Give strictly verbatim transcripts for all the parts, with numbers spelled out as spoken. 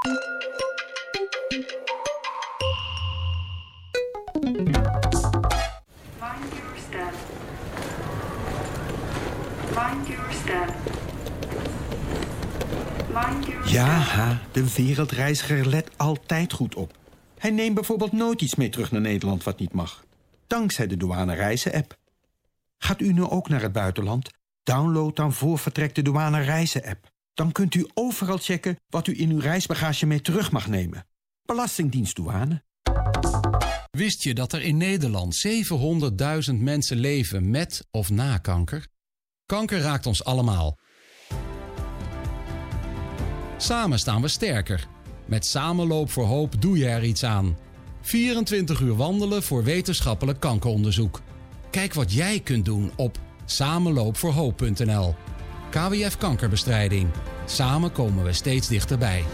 Mind your step. Mind your step. Mind your step. Ja, de wereldreiziger let altijd goed op. Hij neemt bijvoorbeeld nooit iets mee terug naar Nederland wat niet mag. Dankzij de douane reizen-app. Gaat u nu ook naar het buitenland? Download dan voor vertrek de douane reizen-app. Dan kunt u overal checken wat u in uw reisbagage mee terug mag nemen. Belastingdienst douane. Wist je dat er in Nederland zevenhonderdduizend mensen leven met of na kanker? Kanker raakt ons allemaal. Samen staan we sterker. Met Samenloop voor Hoop doe je er iets aan. vierentwintig uur wandelen voor wetenschappelijk kankeronderzoek. Kijk wat jij kunt doen op samenloopvoorhoop punt n l. K W F Kankerbestrijding. Samen komen we steeds dichterbij.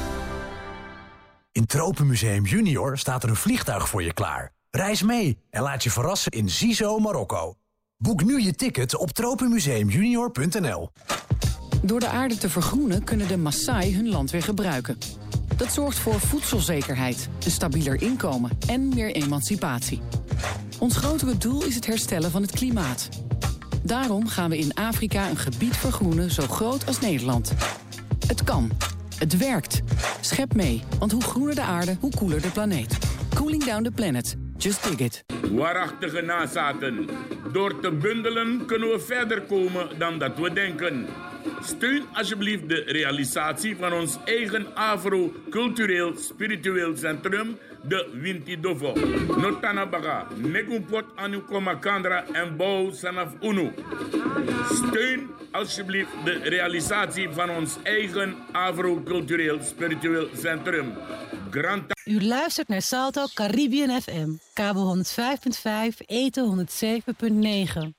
In Tropenmuseum Junior staat er een vliegtuig voor je klaar. Reis mee en laat je verrassen in Zizo, Marokko. Boek nu je ticket op tropenmuseum junior punt n l. Door de aarde te vergroenen kunnen de Maasai hun land weer gebruiken. Dat zorgt voor voedselzekerheid, een stabieler inkomen en meer emancipatie. Ons grotere doel is het herstellen van het klimaat. Daarom gaan we in Afrika een gebied vergroenen zo groot als Nederland. Het kan. Het werkt. Schep mee, want hoe groener de aarde, hoe koeler de planeet. Cooling down the planet. Just dig it. Waarachtige nazaten. Door te bundelen kunnen we verder komen dan dat we denken. Steun alsjeblieft de realisatie van ons eigen Afro-cultureel spiritueel centrum, de Wintidovo. Notanabaga, Negumpot anu Komakandra en Bouw Sanaf Unu. Steun alsjeblieft de realisatie van ons eigen Afro-cultureel spiritueel centrum. Granta. U luistert naar Salto Caribbean F M, kabel honderdvijf punt vijf, eten honderdzeven punt negen.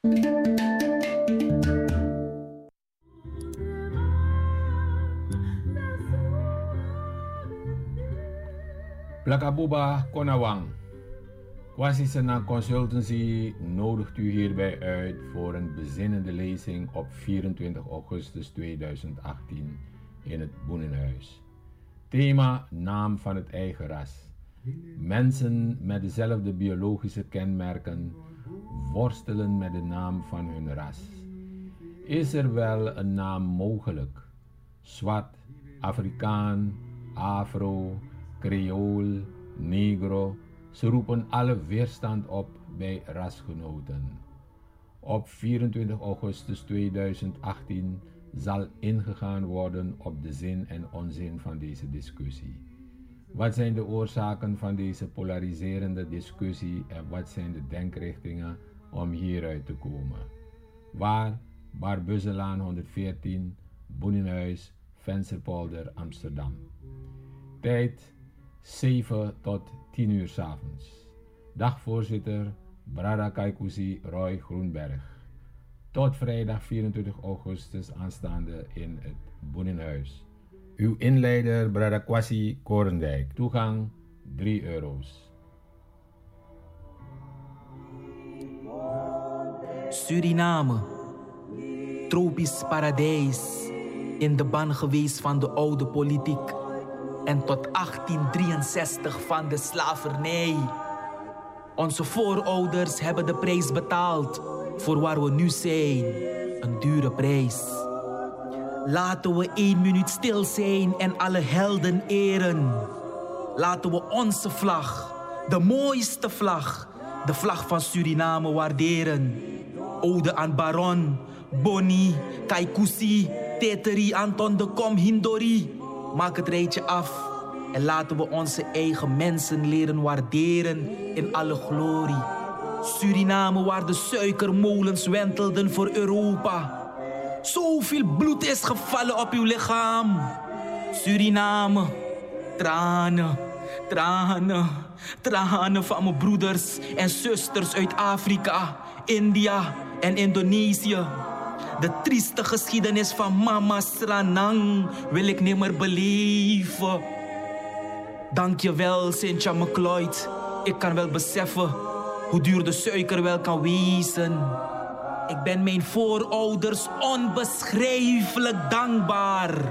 Blakabuba Konawang. Kwasi Sena Consultancy nodigt u hierbij uit voor een bezinnende lezing op vierentwintig augustus tweeduizend achttien in het Boenenhuis. Thema: naam van het eigen ras. Mensen met dezelfde biologische kenmerken worstelen met de naam van hun ras. Is er wel een naam mogelijk? Zwart, Afrikaan, Afro, Creool, Negro, ze roepen alle weerstand op bij rasgenoten. Op vierentwintig augustus tweeduizend achttien zal ingegaan worden op de zin en onzin van deze discussie. Wat zijn de oorzaken van deze polariserende discussie en wat zijn de denkrichtingen om hieruit te komen? Waar? Barbusselaan honderdveertien, Boenenhuis, Vensterpolder, Amsterdam. Tijd zeven tot tien uur 's avonds. Dagvoorzitter Brada Kaikusi Roy Groenberg. Tot vrijdag vierentwintig augustus aanstaande in het Boenenhuis. Uw inleider Brada Kwasi Korendijk. Toegang drie euro's. Suriname, tropisch paradijs, in de ban geweest van de oude politiek en tot achttien drieënzestig van de slavernij. Onze voorouders hebben de prijs betaald voor waar we nu zijn, een dure prijs. Laten we één minuut stil zijn en alle helden eren. Laten we onze vlag, de mooiste vlag, de vlag van Suriname waarderen. Ode aan Baron, Boni, Kaikusi, Teteri, Anton de Kom, Hindori. Maak het rijtje af en laten we onze eigen mensen leren waarderen in alle glorie. Suriname waar de suikermolens wentelden voor Europa. Zoveel bloed is gevallen op uw lichaam. Suriname, tranen, tranen, tranen van mijn broeders en zusters uit Afrika, India en Indonesië. De trieste geschiedenis van Mama Sranang wil ik nimmer beleven. Dank je wel, Cynthia McLeod. Ik kan wel beseffen hoe duur de suiker wel kan wezen. Ik ben mijn voorouders onbeschrijfelijk dankbaar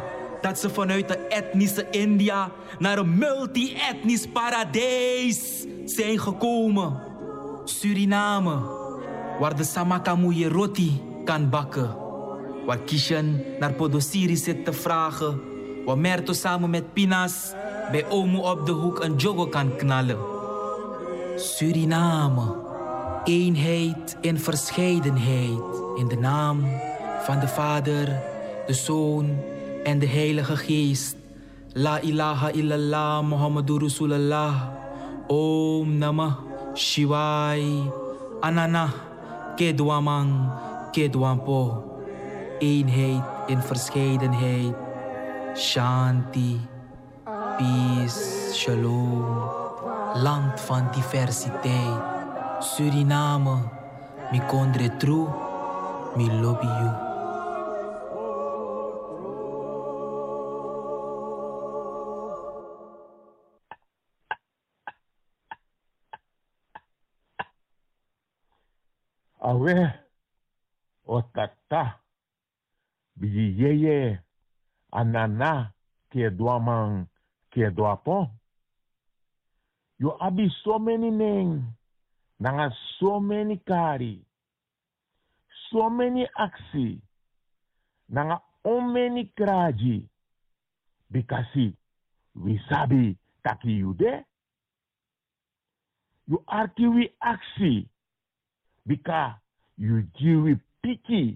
dat ze vanuit de etnische India naar een multi-etnisch paradijs zijn gekomen. Suriname, waar de Samakamuye roti kan bakken. Waar Kishan naar Podosiri zit te vragen. Waar Merto samen met Pinas bij Omo op de hoek een jogo kan knallen. Suriname, eenheid in verscheidenheid. In de naam van de Vader, de Zoon en de Heilige Geest. La ilaha illallah Muhammadur Rasulullah. Om Namah Shivai. Anana Kedwamang Kedwampo. Eenheid in verscheidenheid. Shanti. Peace. Shalom. Land van diversiteit. Suriname. Mi kondre true. Mi lobby you. Awe, otata, biyeye, anana, kedwamang, kedwapo. You abi so many name, nanga so many kari, so many aksi, nanga on many kraji, because we sabi taki you de. You arki we aksi. Because you jiwi piki.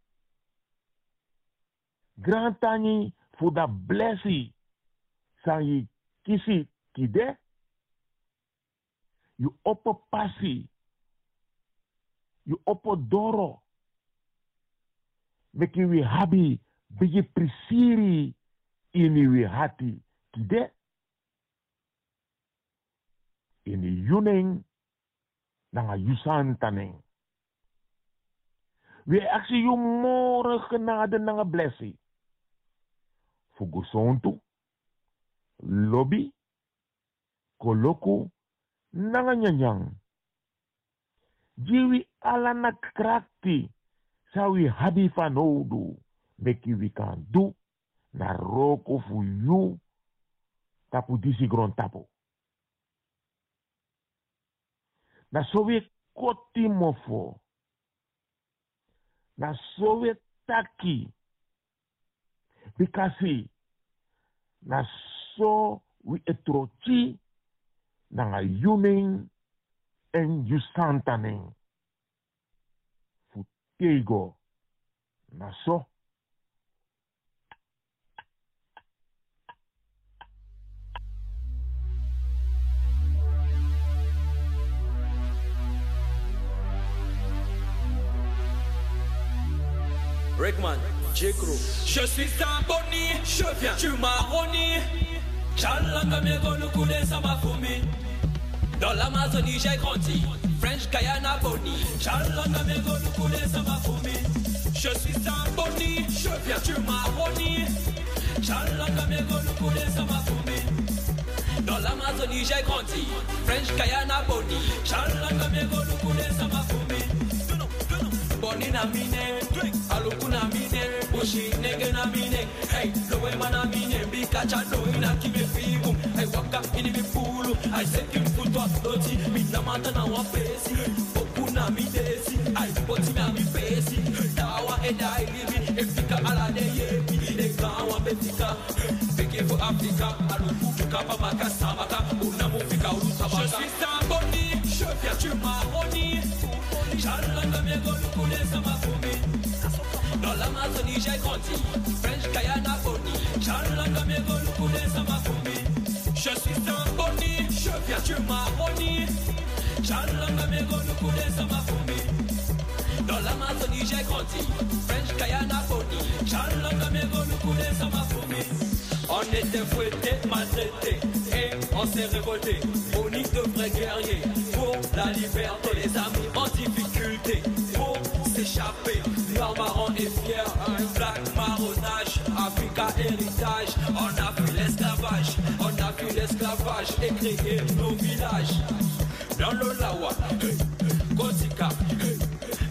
Grantani for the blessing. Sangi kisi kide. You opo pasi. You opo doro. Meki we habi bigi prisiri ini we hati kide. Ini yuning nanga yusan taning. We actually you more genade nanga blessing. Fugusontu, lobby, koloku, nanga nyanyang. Jiwi alana krakti, sawi habi fanodu, meki we kan do, na roko fu you, tapu disi gron tapu. Na sowe koti mofo. Na sowe taki. Because na so we etrochi na nga yuning en yusantaning. Futego. Na so. Rickman, J-Crew. Je suis un boni, je viens du Maroni. Chalanga mego kule sama fumi. Dans l'Amazonie j'ai grandi. French Guyana boni. Chalanga mego kule sama fumi. Je suis un boni, je viens du Maroni. Chalanga mego kule sama fumi. Dans l'Amazonie j'ai grandi. French Guyana boni. Chalanga mego kule sama fumi. Boni na mine, aluku na mine, boshi nege na mine. Hey, lowe mana mine, bikacha no ina kibe figu. Hey, waka ini mi pulu, I say kim futwa doti, mi na mata na wa pesi. Boku na mi desi, ay boti na mi pesi. Dawa e dai libi, efika ala de yebi, de kawa betika. Beke for Africa, aluku tukapa maka samaka, una mufika urutabaka. Je suis un boni, je viens du Maroni. Chalanga mego kule sama fumi. Dans l'Amazonie j'ai grandi. French Guyana boni. Chalanga mego kule sama fumi. Je suis un boni, je viens du Maroni. Chalanga mego kule sama fumi. Dans l'Amazonie j'ai grandi. French Guyana boni. Chalanga mego kule sama fumi. On était fouettés, maltraités et on s'est révoltés. Boni de vrais guerriers pour la liberté. Les amis en difficulté pour s'échapper. Noir, marron et fier, black marronnage, Africa héritage. On a vu l'esclavage, on a vu l'esclavage et créé nos villages. Dans le Lawa, Kotika,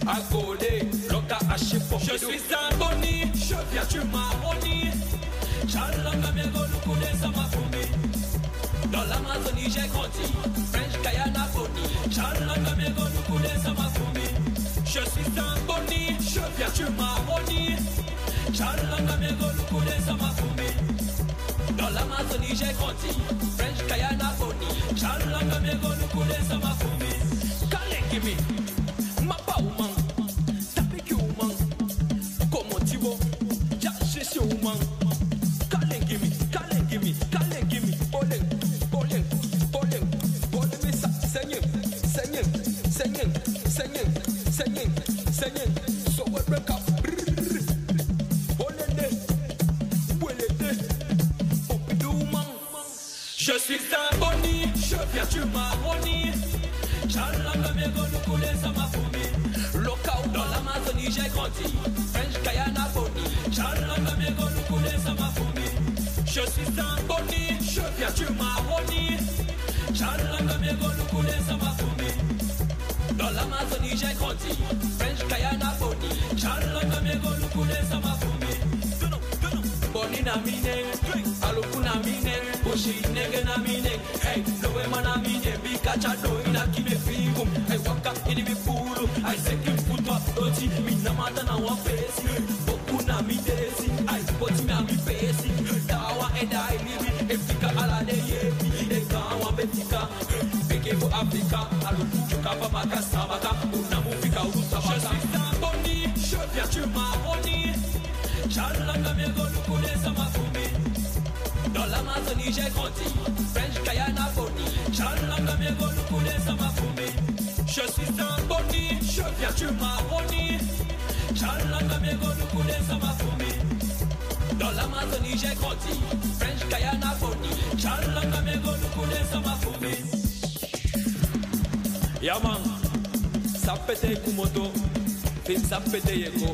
Agolé, Loka Achipo. Je suis un boni, je viens du Maroni. Chalanga me go lukule sama fumi. Dans l'Amazonie j'ai grandi, French Guyana Bonnie. Chalanga me go lukule sama fumi. Je suis un Bonnie, je viens du Maroni. Chalanga me go lukule sama fumi. Dans l'Amazonie j'ai grandi, French Guyana Bonnie. Chalanga me go lukule sama fumi. Kalengimi, mapa umang, tapiki umang, komotibo, ja sheshe umang. Kalengimi, kalengimi, kalengimi, boleng, boleng, boleng, boleng misa, singing, singing, singing, singing, singing, singing. So we break up. Je suis un Bonnie, je viens du Maroni. Chalanga me go lukule sama fumi. Local dans l'Amazonie j'ai grandi, French Guyana Bonnie. Chalanga me go lukule sama fumi. Je suis un Bonnie, je viens du Maroni. Chalanga me go lukule sama fumi. Dans l'Amazonie j'ai grandi, French Guyana Bonnie. Chalanga me go lukule sama fumi. Bonnie na mine, aluku na mine. Bushi nigga na mine, hey, no way man na mine, bika chado ina kibe fingum, hey, waka ini bi pulu, I say kim puto oti, mi na mata na wa pesi, boku na mi desi, I poti na mi pesi, dawa e dai libi, e fika ala de yepi, e kawa betika, beke for Africa, alu chuka pa maka sabaka, una mu fika uta baka. Je suis un Bonnie, je viens du Maroni, chalanga me go lukule sama fumi. Dans l'Amazonie j'ai grandi, French Guyana Bonnie. Chalanga me go lukule sama fumi. Je suis un Bonnie, je viens du Maroni. Chalanga me go lukule sama fumi. Dans l'Amazonie j'ai grandi, French Guyana Bonnie. Chalanga me go lukule sama fumi. Yaman, sapete kumoto, fin sapete yeko.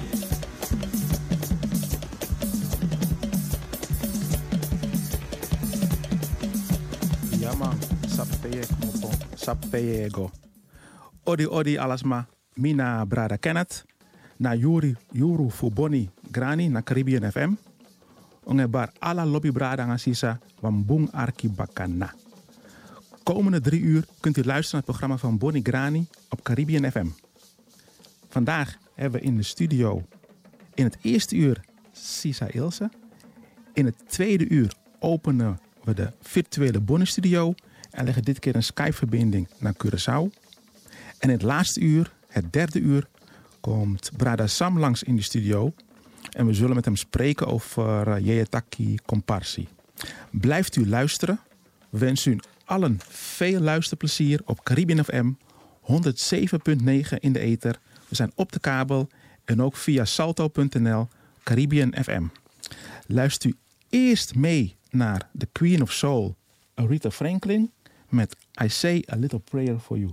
Yaman, sapeye kumoto, sapeye yeko. Odi odi alasma, mina brada Kenneth, na Yuri Yuru Fuboni Grani na Caribbean F M. Onge bar ala lobby brada ngasisa van Bung Arki Bakana. Komende drie uur kunt u luisteren naar het programma van Bonnie Grani op Caribbean F M. Vandaag hebben we in de studio in het eerste uur Sisa Ilse. In het tweede uur openen we de virtuele Bonnie Studio en leggen dit keer een Skype-verbinding naar Curaçao. En in het laatste uur, het derde uur, komt Brada Sam langs in de studio. En we zullen met hem spreken over uh, Yeyataki Comparsi. Blijft u luisteren. We wensen u allen veel luisterplezier op Caribbean F M honderd zeven komma negen in de ether. We zijn op de kabel en ook via salto punt n l Caribbean F M. Luistert u eerst mee naar The Queen of Soul, Aretha Franklin, met I Say a Little Prayer for You.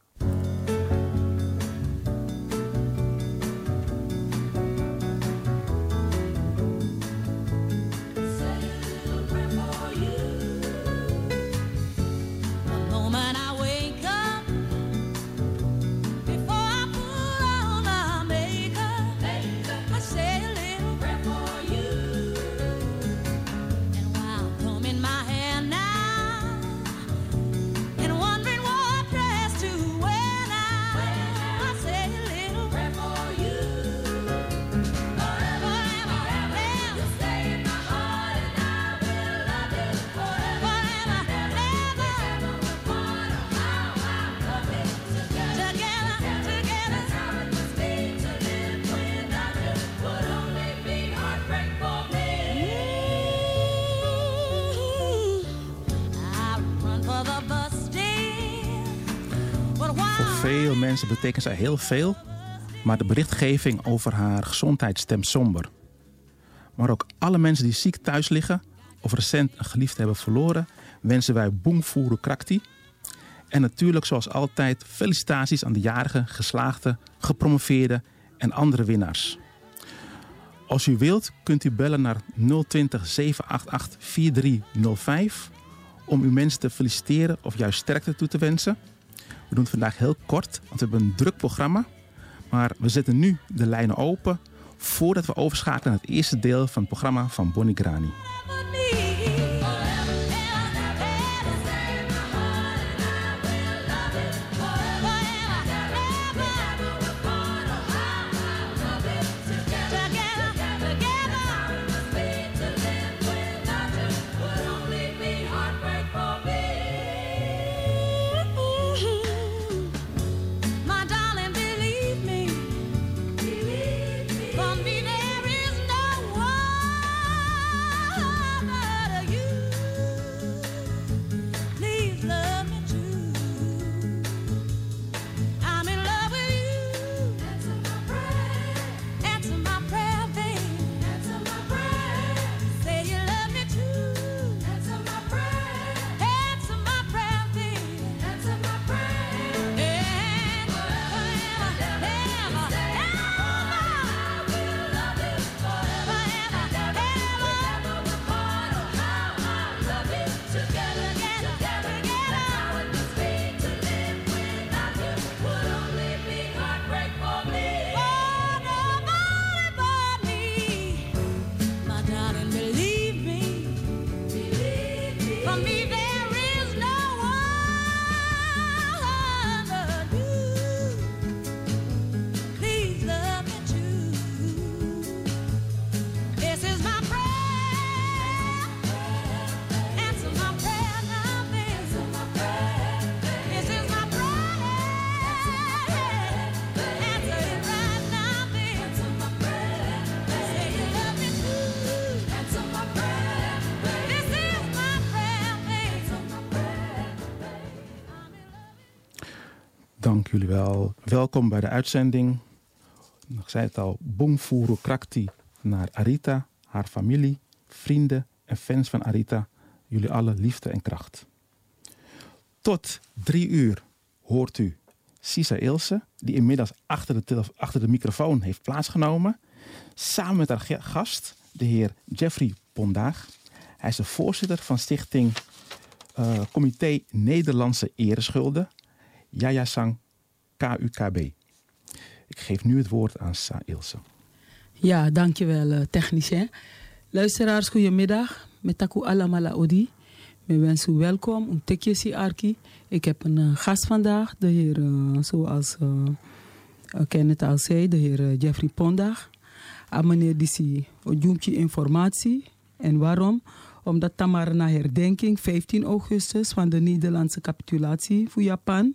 Veel mensen betekent zij heel veel, maar de berichtgeving over haar gezondheid stemt somber. Maar ook alle mensen die ziek thuis liggen of recent een geliefde hebben verloren, wensen wij Boemfuru Krakti. En natuurlijk zoals altijd felicitaties aan de jarige, geslaagde, gepromoveerde en andere winnaars. Als u wilt kunt u bellen naar nul twintig zeven acht acht vier drie nul vijf om uw mensen te feliciteren of juist sterkte toe te wensen. We doen het vandaag heel kort, want we hebben een druk programma. Maar we zetten nu de lijnen open voordat we overschakelen naar het eerste deel van het programma van Bonnie Grani. Dank jullie wel. Welkom bij de uitzending. Ik zei het al, Bongfuru Krakti naar Arita, haar familie, vrienden en fans van Arita. Jullie alle liefde en kracht. Tot drie uur hoort u Sisa Ilse, die inmiddels achter de, tele- achter de microfoon heeft plaatsgenomen. Samen met haar ge- gast, de heer Jeffrey Pondaag. Hij is de voorzitter van stichting uh, Comité Nederlandse Ereschulden. Yayasang K U K B. Ik geef nu het woord aan Sa Ilse. Ja, dankjewel uh, technicien. Luisteraars, goedemiddag. Met Taku Alamala Odi. We wensen u welkom. Een tikje si Arki. Ik heb een uh, gast vandaag, de heer, uh, zoals uh, uh, Kenneth al zei, de heer uh, Jeffrey Pondaag. A meneer die si ojumtje informatie. En waarom? Omdat Tamara na herdenking vijftien augustus van de Nederlandse capitulatie voor Japan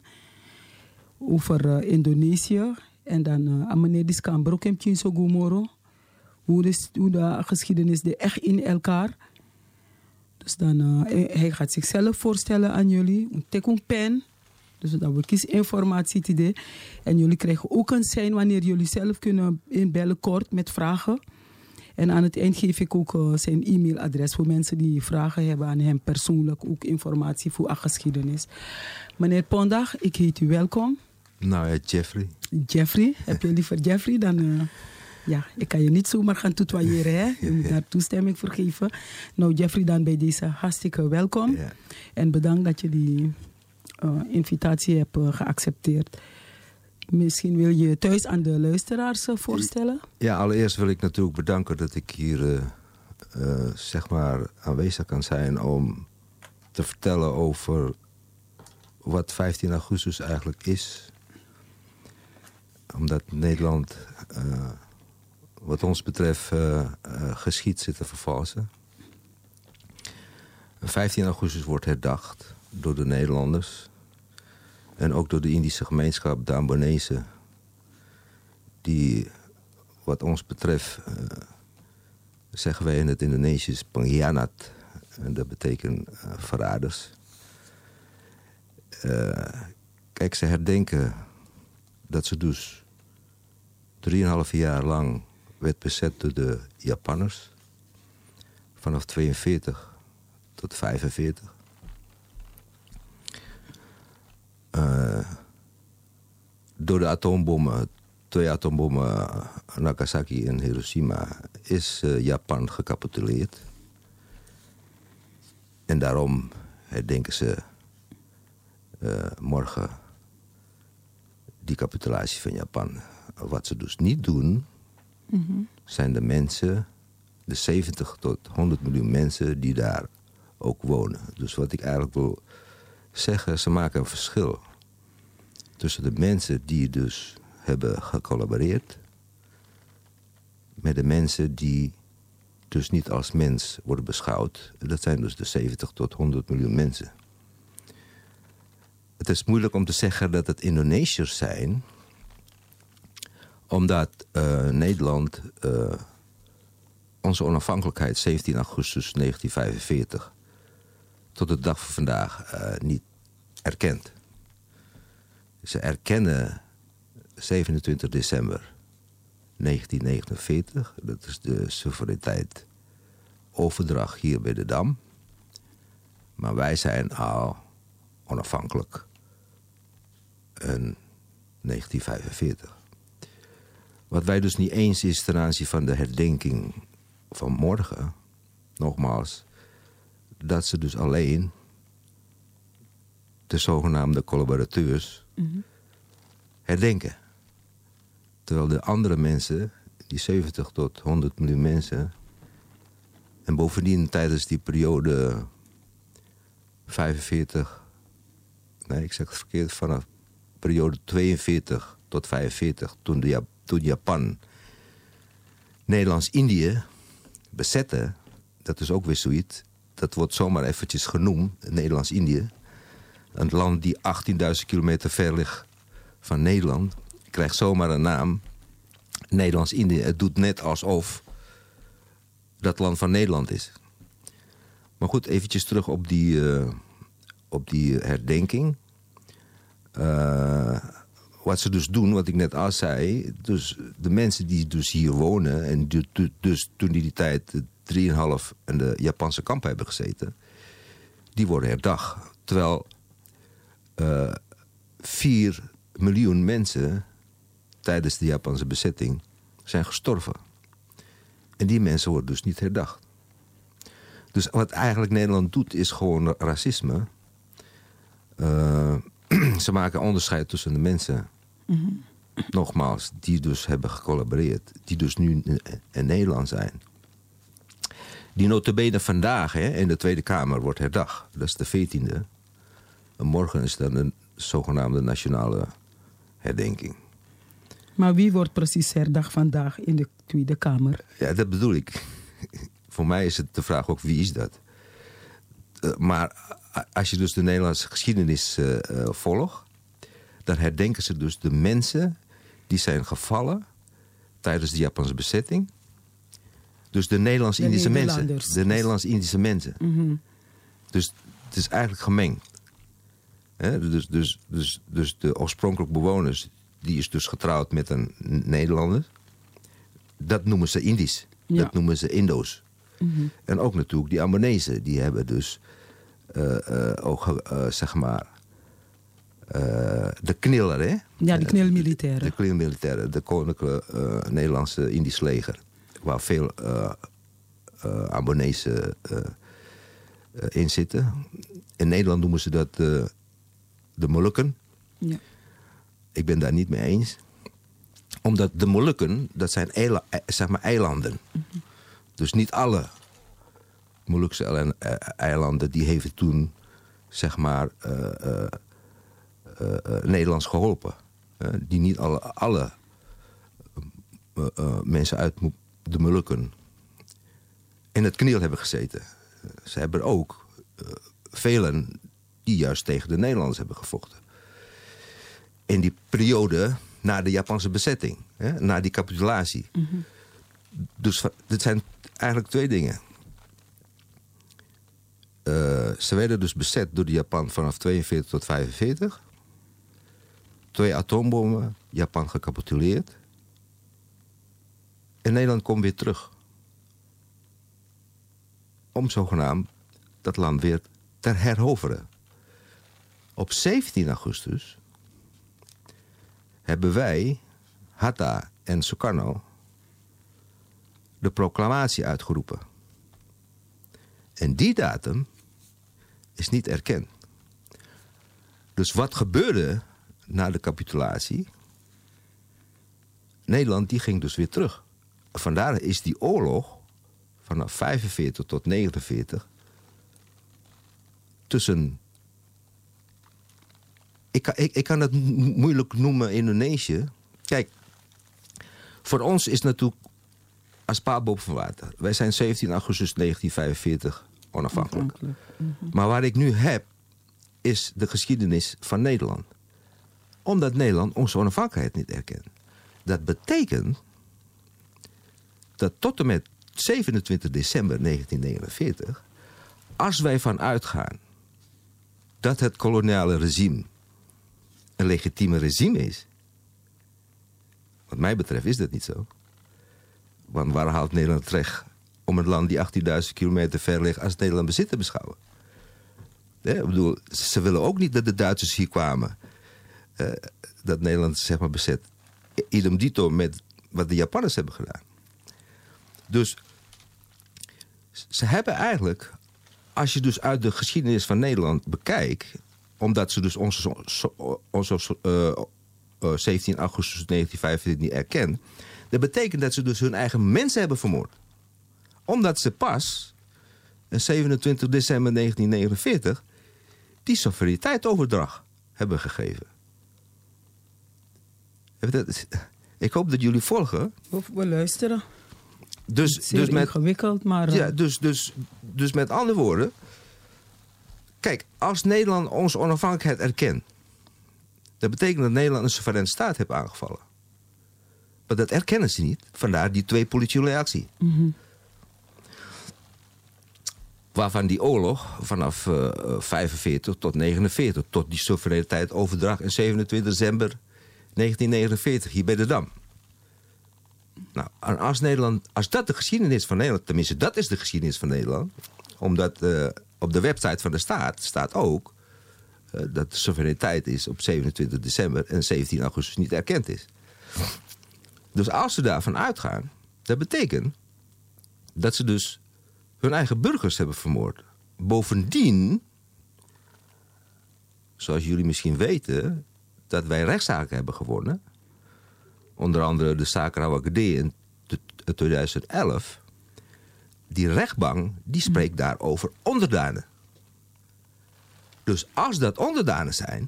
over uh, Indonesië. En dan uh, aan meneer die kan broken Chinso Gumoro. Hoe de, hoe de geschiedenis er echt in elkaar. Dus dan uh, hij gaat zichzelf voorstellen aan jullie. Een tek een pen. Dus dat we kies informatie te doen. En jullie krijgen ook een sein wanneer jullie zelf kunnen inbellen kort met vragen. En aan het eind geef ik ook uh, zijn e-mailadres voor mensen die vragen hebben aan hem persoonlijk. Ook informatie voor de geschiedenis. Meneer Pondaag, ik heet u welkom. Nou ja, Jeffrey. Jeffrey, heb je liever Jeffrey dan... Uh, ja, ik kan je niet zomaar gaan tutoyeren, hè. Je moet daar toestemming voor geven. Nou, Jeffrey, dan bij deze hartstikke welkom. Ja. En bedankt dat je die uh, invitatie hebt uh, geaccepteerd. Misschien wil je thuis aan de luisteraars uh, voorstellen? Ja, allereerst wil ik natuurlijk bedanken dat ik hier uh, uh, zeg maar aanwezig kan zijn om te vertellen over wat vijftien augustus eigenlijk is. Omdat Nederland, uh, wat ons betreft, uh, uh, geschied zit te vervalsen. vijftien augustus wordt herdacht door de Nederlanders. En ook door de Indische gemeenschap, de Ambonese. Die, wat ons betreft, uh, zeggen wij in het Indonesisch pengkhianat. En dat betekent uh, verraders. Uh, kijk, ze herdenken dat ze dus drieënhalf jaar lang werd bezet door de Japanners. Vanaf tweeënveertig tot vijfenveertig. Uh, door de atoombommen, twee atoombommen, Nagasaki en Hiroshima, is uh, Japan gecapituleerd. En daarom herdenken ze uh, morgen die capitulatie van Japan. Wat ze dus niet doen, Mm-hmm. Zijn de mensen, de zeventig tot honderd miljoen mensen die daar ook wonen. Dus wat ik eigenlijk wil zeggen, ze maken een verschil tussen de mensen die dus hebben gecollaboreerd met de mensen die dus niet als mens worden beschouwd. Dat zijn dus de zeventig tot honderd miljoen mensen. Het is moeilijk om te zeggen dat het Indonesiërs zijn, omdat uh, Nederland uh, onze onafhankelijkheid zeventien augustus negentien vijfenveertig tot de dag van vandaag uh, niet erkent. Ze erkennen zevenentwintig december negentien negenenveertig, dat is de soevereiniteit overdracht hier bij de Dam. Maar wij zijn al onafhankelijk in negentien vijfenveertig. Wat wij dus niet eens is ten aanzien van de herdenking van morgen, nogmaals, dat ze dus alleen de zogenaamde collaborateurs mm-hmm. herdenken. Terwijl de andere mensen, die zeventig tot honderd miljoen mensen, en bovendien tijdens die periode vijfenveertig, nee, ik zeg het verkeerd, vanaf periode tweeënveertig tot vijfenveertig, toen, de, toen Japan Nederlands-Indië bezette, dat is ook weer zoiets, dat wordt zomaar eventjes genoemd, Nederlands-Indië, een land die achttienduizend kilometer ver ligt van Nederland, krijgt zomaar een naam, Nederlands-Indië. Het doet net alsof dat land van Nederland is. Maar goed, eventjes terug op die, uh, op die herdenking. Uh, wat ze dus doen, wat ik net al zei, dus de mensen die dus hier wonen en du- du- dus toen die die tijd drieënhalf in de Japanse kamp hebben gezeten, die worden herdacht. Terwijl uh, vier miljoen mensen tijdens de Japanse bezetting zijn gestorven. En die mensen worden dus niet herdacht. Dus wat eigenlijk Nederland doet, is gewoon racisme. Uh, ze maken onderscheid tussen de mensen, mm-hmm. nogmaals, die dus hebben gecollaboreerd, die dus nu in, in Nederland zijn. Die nota bene vandaag hè, in de Tweede Kamer wordt herdacht. Dat is de veertiende. En morgen is dan een zogenaamde nationale herdenking. Maar wie wordt precies herdacht vandaag in de Tweede Kamer? Ja, dat bedoel ik. Voor mij is het de vraag ook, wie is dat? Uh, maar als je dus de Nederlandse geschiedenis uh, uh, volgt, dan herdenken ze dus de mensen die zijn gevallen tijdens de Japanse bezetting. Dus de Nederlands-Indische mensen. De Nederlands-Indische mensen. Mm-hmm. Dus het is eigenlijk gemengd. He, dus, dus, dus, dus de oorspronkelijke bewoners, die is dus getrouwd met een Nederlander. Dat noemen ze Indisch. Ja. Dat noemen ze Indo's. Mm-hmm. En ook natuurlijk die Ambonezen, die hebben dus uh, uh, ook, uh, zeg maar, uh, de kniller, hè? Ja, de knilmilitairen. De knilmilitairen, de Koninklijke uh, Nederlandse Indisch leger. Waar veel uh, uh, Ambonezen uh, uh, in zitten. In Nederland noemen ze dat uh, de Molukken. Ja. Ik ben daar niet mee eens. Omdat de Molukken, dat zijn eila, zeg maar eilanden. Mm-hmm. Dus niet alle Molukse eilanden, die heeft toen, zeg maar, uh, uh, uh, uh, Nederlands geholpen. Uh, die niet alle, alle uh, uh, mensen uit de Molukken in het kniel hebben gezeten. Uh, ze hebben ook uh, velen die juist tegen de Nederlanders hebben gevochten. In die periode na de Japanse bezetting, hè, na die capitulatie. Mm-hmm. Dus dit zijn eigenlijk twee dingen. Uh, ze werden dus bezet door de Japan vanaf tweeënveertig tot vijfenveertig. Twee atoombommen, Japan gecapituleerd. En Nederland komt weer terug. Om zogenaamd dat land weer te heroveren. Op zeventien augustus hebben wij, Hatta en Sukarno, de proclamatie uitgeroepen. En die datum is niet erkend. Dus wat gebeurde na de capitulatie? Nederland die ging dus weer terug vandaar is die oorlog vanaf vijfenveertig tot negenenveertig tussen... Ik kan, ik, ik kan het moeilijk noemen Indonesië. Kijk, voor ons is natuurlijk als paal boven water. Wij zijn zeventien augustus negentien vijfenveertig onafhankelijk. Mm-hmm. Maar wat ik nu heb, is de geschiedenis van Nederland. Omdat Nederland onze onafhankelijkheid niet erkent. Dat betekent dat tot en met zevenentwintig december negentien negenenveertig... als wij van uitgaan dat het koloniale regime een legitieme regime is... wat mij betreft is dat niet zo. Want waar haalt Nederland terecht om een land die achttienduizend kilometer ver ligt als Nederland bezit te beschouwen? Ja, ik bedoel, ze willen ook niet dat de Duitsers hier kwamen. Uh, dat Nederland zeg maar bezet. Idem dito met wat de Japanners hebben gedaan. Dus ze hebben eigenlijk, als je dus uit de geschiedenis van Nederland bekijkt, omdat ze dus onze, onze uh, uh, zeventien augustus negentien vijfenveertig niet erkennen, dat betekent dat ze dus hun eigen mensen hebben vermoord. Omdat ze pas, zevenentwintig december negentien negenenveertig, die soevereiniteitsoverdracht hebben gegeven. Ik hoop dat jullie volgen. We luisteren. Dus, Zeer dus met, ingewikkeld, maar... Uh... Ja, dus, dus, dus met andere woorden... Kijk, als Nederland onze onafhankelijkheid erkent... dat betekent dat Nederland een soevereine staat heeft aangevallen. Maar dat erkennen ze niet. Vandaar die twee politieke actie. Mm-hmm. Waarvan die oorlog vanaf uh, vijfenveertig tot negenenveertig... tot die soevereiniteitsoverdracht in zevenentwintig december negentien negenenveertig... hier bij de Dam. Nou, als, Nederland, als dat de geschiedenis van Nederland... tenminste, dat is de geschiedenis van Nederland... omdat uh, op de website van de staat staat ook... Uh, dat de soevereiniteit is op zevenentwintig december... en zeventien augustus niet erkend is. Dus als ze daarvan uitgaan... dat betekent dat ze dus hun eigen burgers hebben vermoord. Bovendien, zoals jullie misschien weten... dat wij rechtszaken hebben gewonnen... onder andere de zaak Rawagede in tweeduizend elf... die rechtbank die spreekt daar over onderdanen. Dus als dat onderdanen zijn...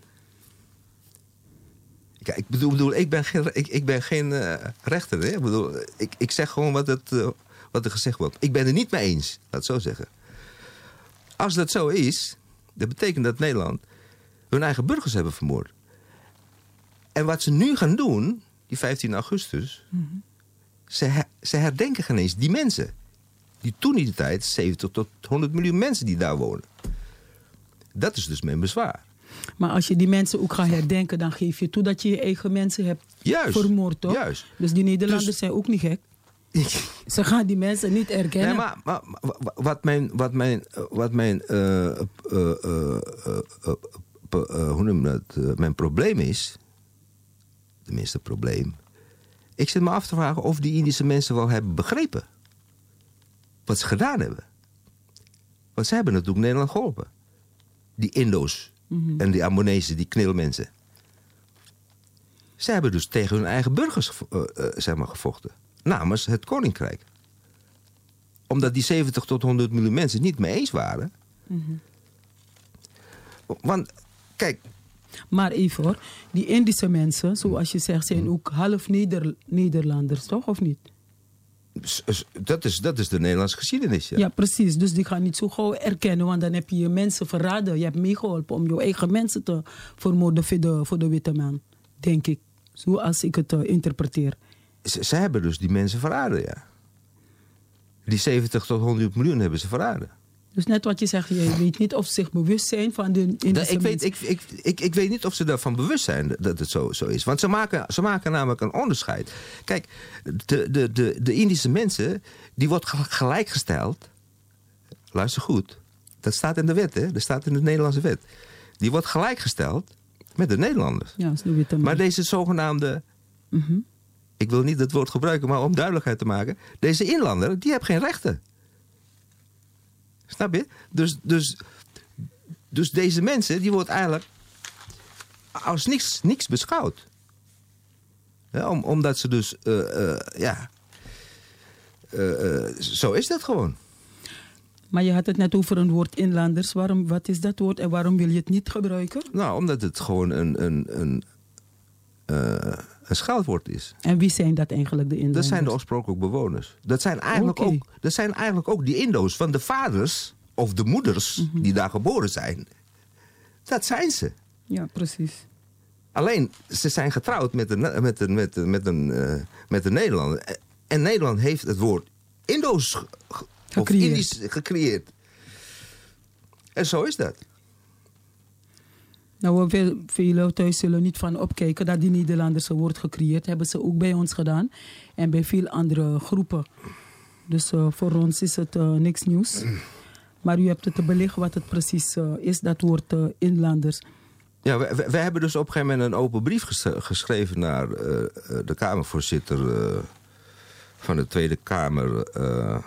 Kijk, ik bedoel, bedoel ik ben geen, ik, ik ben geen uh, rechter. Hè? Ik, bedoel, ik, ik zeg gewoon wat, het, uh, wat er gezegd wordt. Ik ben het niet mee eens, laat het zo zeggen. Als dat zo is, dat betekent dat Nederland hun eigen burgers hebben vermoord. En wat ze nu gaan doen, die vijftien augustus... Mm-hmm. ze, her, ze herdenken geen eens die mensen. Die toen in die tijd zeventig tot honderd miljoen mensen die daar wonen. Dat is dus mijn bezwaar. Maar als je die mensen ook gaat herdenken, dan geef je toe dat je je eigen mensen hebt juist, vermoord, toch? Juist. Dus die Nederlanders dus, zijn ook niet gek. Ze gaan die mensen niet erkennen. Nee, maar, maar, maar wat mijn, wat mijn, wat mijn, uh, uh, uh, uh, uh, uh, hoe noem je dat? Uh, mijn probleem is, tenminste probleem, ik zit me af te vragen of die Indische mensen wel hebben begrepen wat ze gedaan hebben. Want ze hebben natuurlijk Nederland geholpen. Die Indo's. Mm-hmm. En die Ambonezen, die knilmensen. Ze hebben dus tegen hun eigen burgers uh, uh, zeg maar, gevochten. Namens het koninkrijk. Omdat die zeventig tot honderd miljoen mensen niet mee eens waren. Mm-hmm. Want, kijk... Maar even hoor, die Indische mensen, zoals je zegt, zijn ook half Neder- Nederlanders, toch? Of niet? Dat is, dat is de Nederlandse geschiedenis, ja. Ja, precies. Dus die gaan niet zo gauw erkennen, want dan heb je je mensen verraden. Je hebt meegeholpen om je eigen mensen te vermoorden voor de, voor de witte man. Denk ik. Zoals ik het uh, interpreteer. Ze, ze hebben dus die mensen verraden, ja. Die zeventig tot honderd miljoen hebben ze verraden. Dus net wat je zegt, je weet niet of ze zich bewust zijn van de Indische ik weet, ik, ik, ik, ik weet niet of ze daarvan bewust zijn dat het zo, zo is. Want ze maken, ze maken namelijk een onderscheid. Kijk, de, de, de, de Indische mensen, die wordt gelijkgesteld. Luister goed. Dat staat in de wet, hè? Dat staat in de Nederlandse wet. Die wordt gelijkgesteld met de Nederlanders. Ja, dat is de witte man. Maar deze zogenaamde... Mm-hmm. Ik wil niet dat woord gebruiken, maar om duidelijkheid te maken. Deze inlander, die heeft geen rechten. Snap je? Dus, dus, dus deze mensen, die wordt eigenlijk als niks, niks beschouwd. Ja, om, omdat ze dus, uh, uh, ja... uh, uh, zo is dat gewoon. Maar je had het net over een woord inlanders. Waarom, wat is dat woord en waarom wil je het niet gebruiken? Nou, omdat het gewoon een, een, een, uh, een scheldwoord is. En wie zijn dat eigenlijk, de inlanders? Dat zijn de oorspronkelijke bewoners. Dat zijn eigenlijk, Okay. ook, dat zijn eigenlijk ook die Indo's van de vaders of de moeders mm-hmm. die daar geboren zijn. Dat zijn ze. Ja, precies. Alleen, ze zijn getrouwd met een, met een, met een, met een, uh, met een Nederlander. En Nederland heeft het woord Indo's ge- of Indisch gecreëerd. En zo is dat. Nou, veel, velen thuis zullen niet van opkijken dat die Nederlanders een woord gecreëerd hebben. Ze ook bij ons gedaan. En bij veel andere groepen. Dus uh, voor ons is het uh, niks nieuws. Maar u hebt het te belichten wat het precies uh, is, dat woord uh, inlanders. Ja, we, we, we hebben dus op een gegeven moment een open brief ges- geschreven naar uh, de Kamervoorzitter uh, van de Tweede Kamer, uh,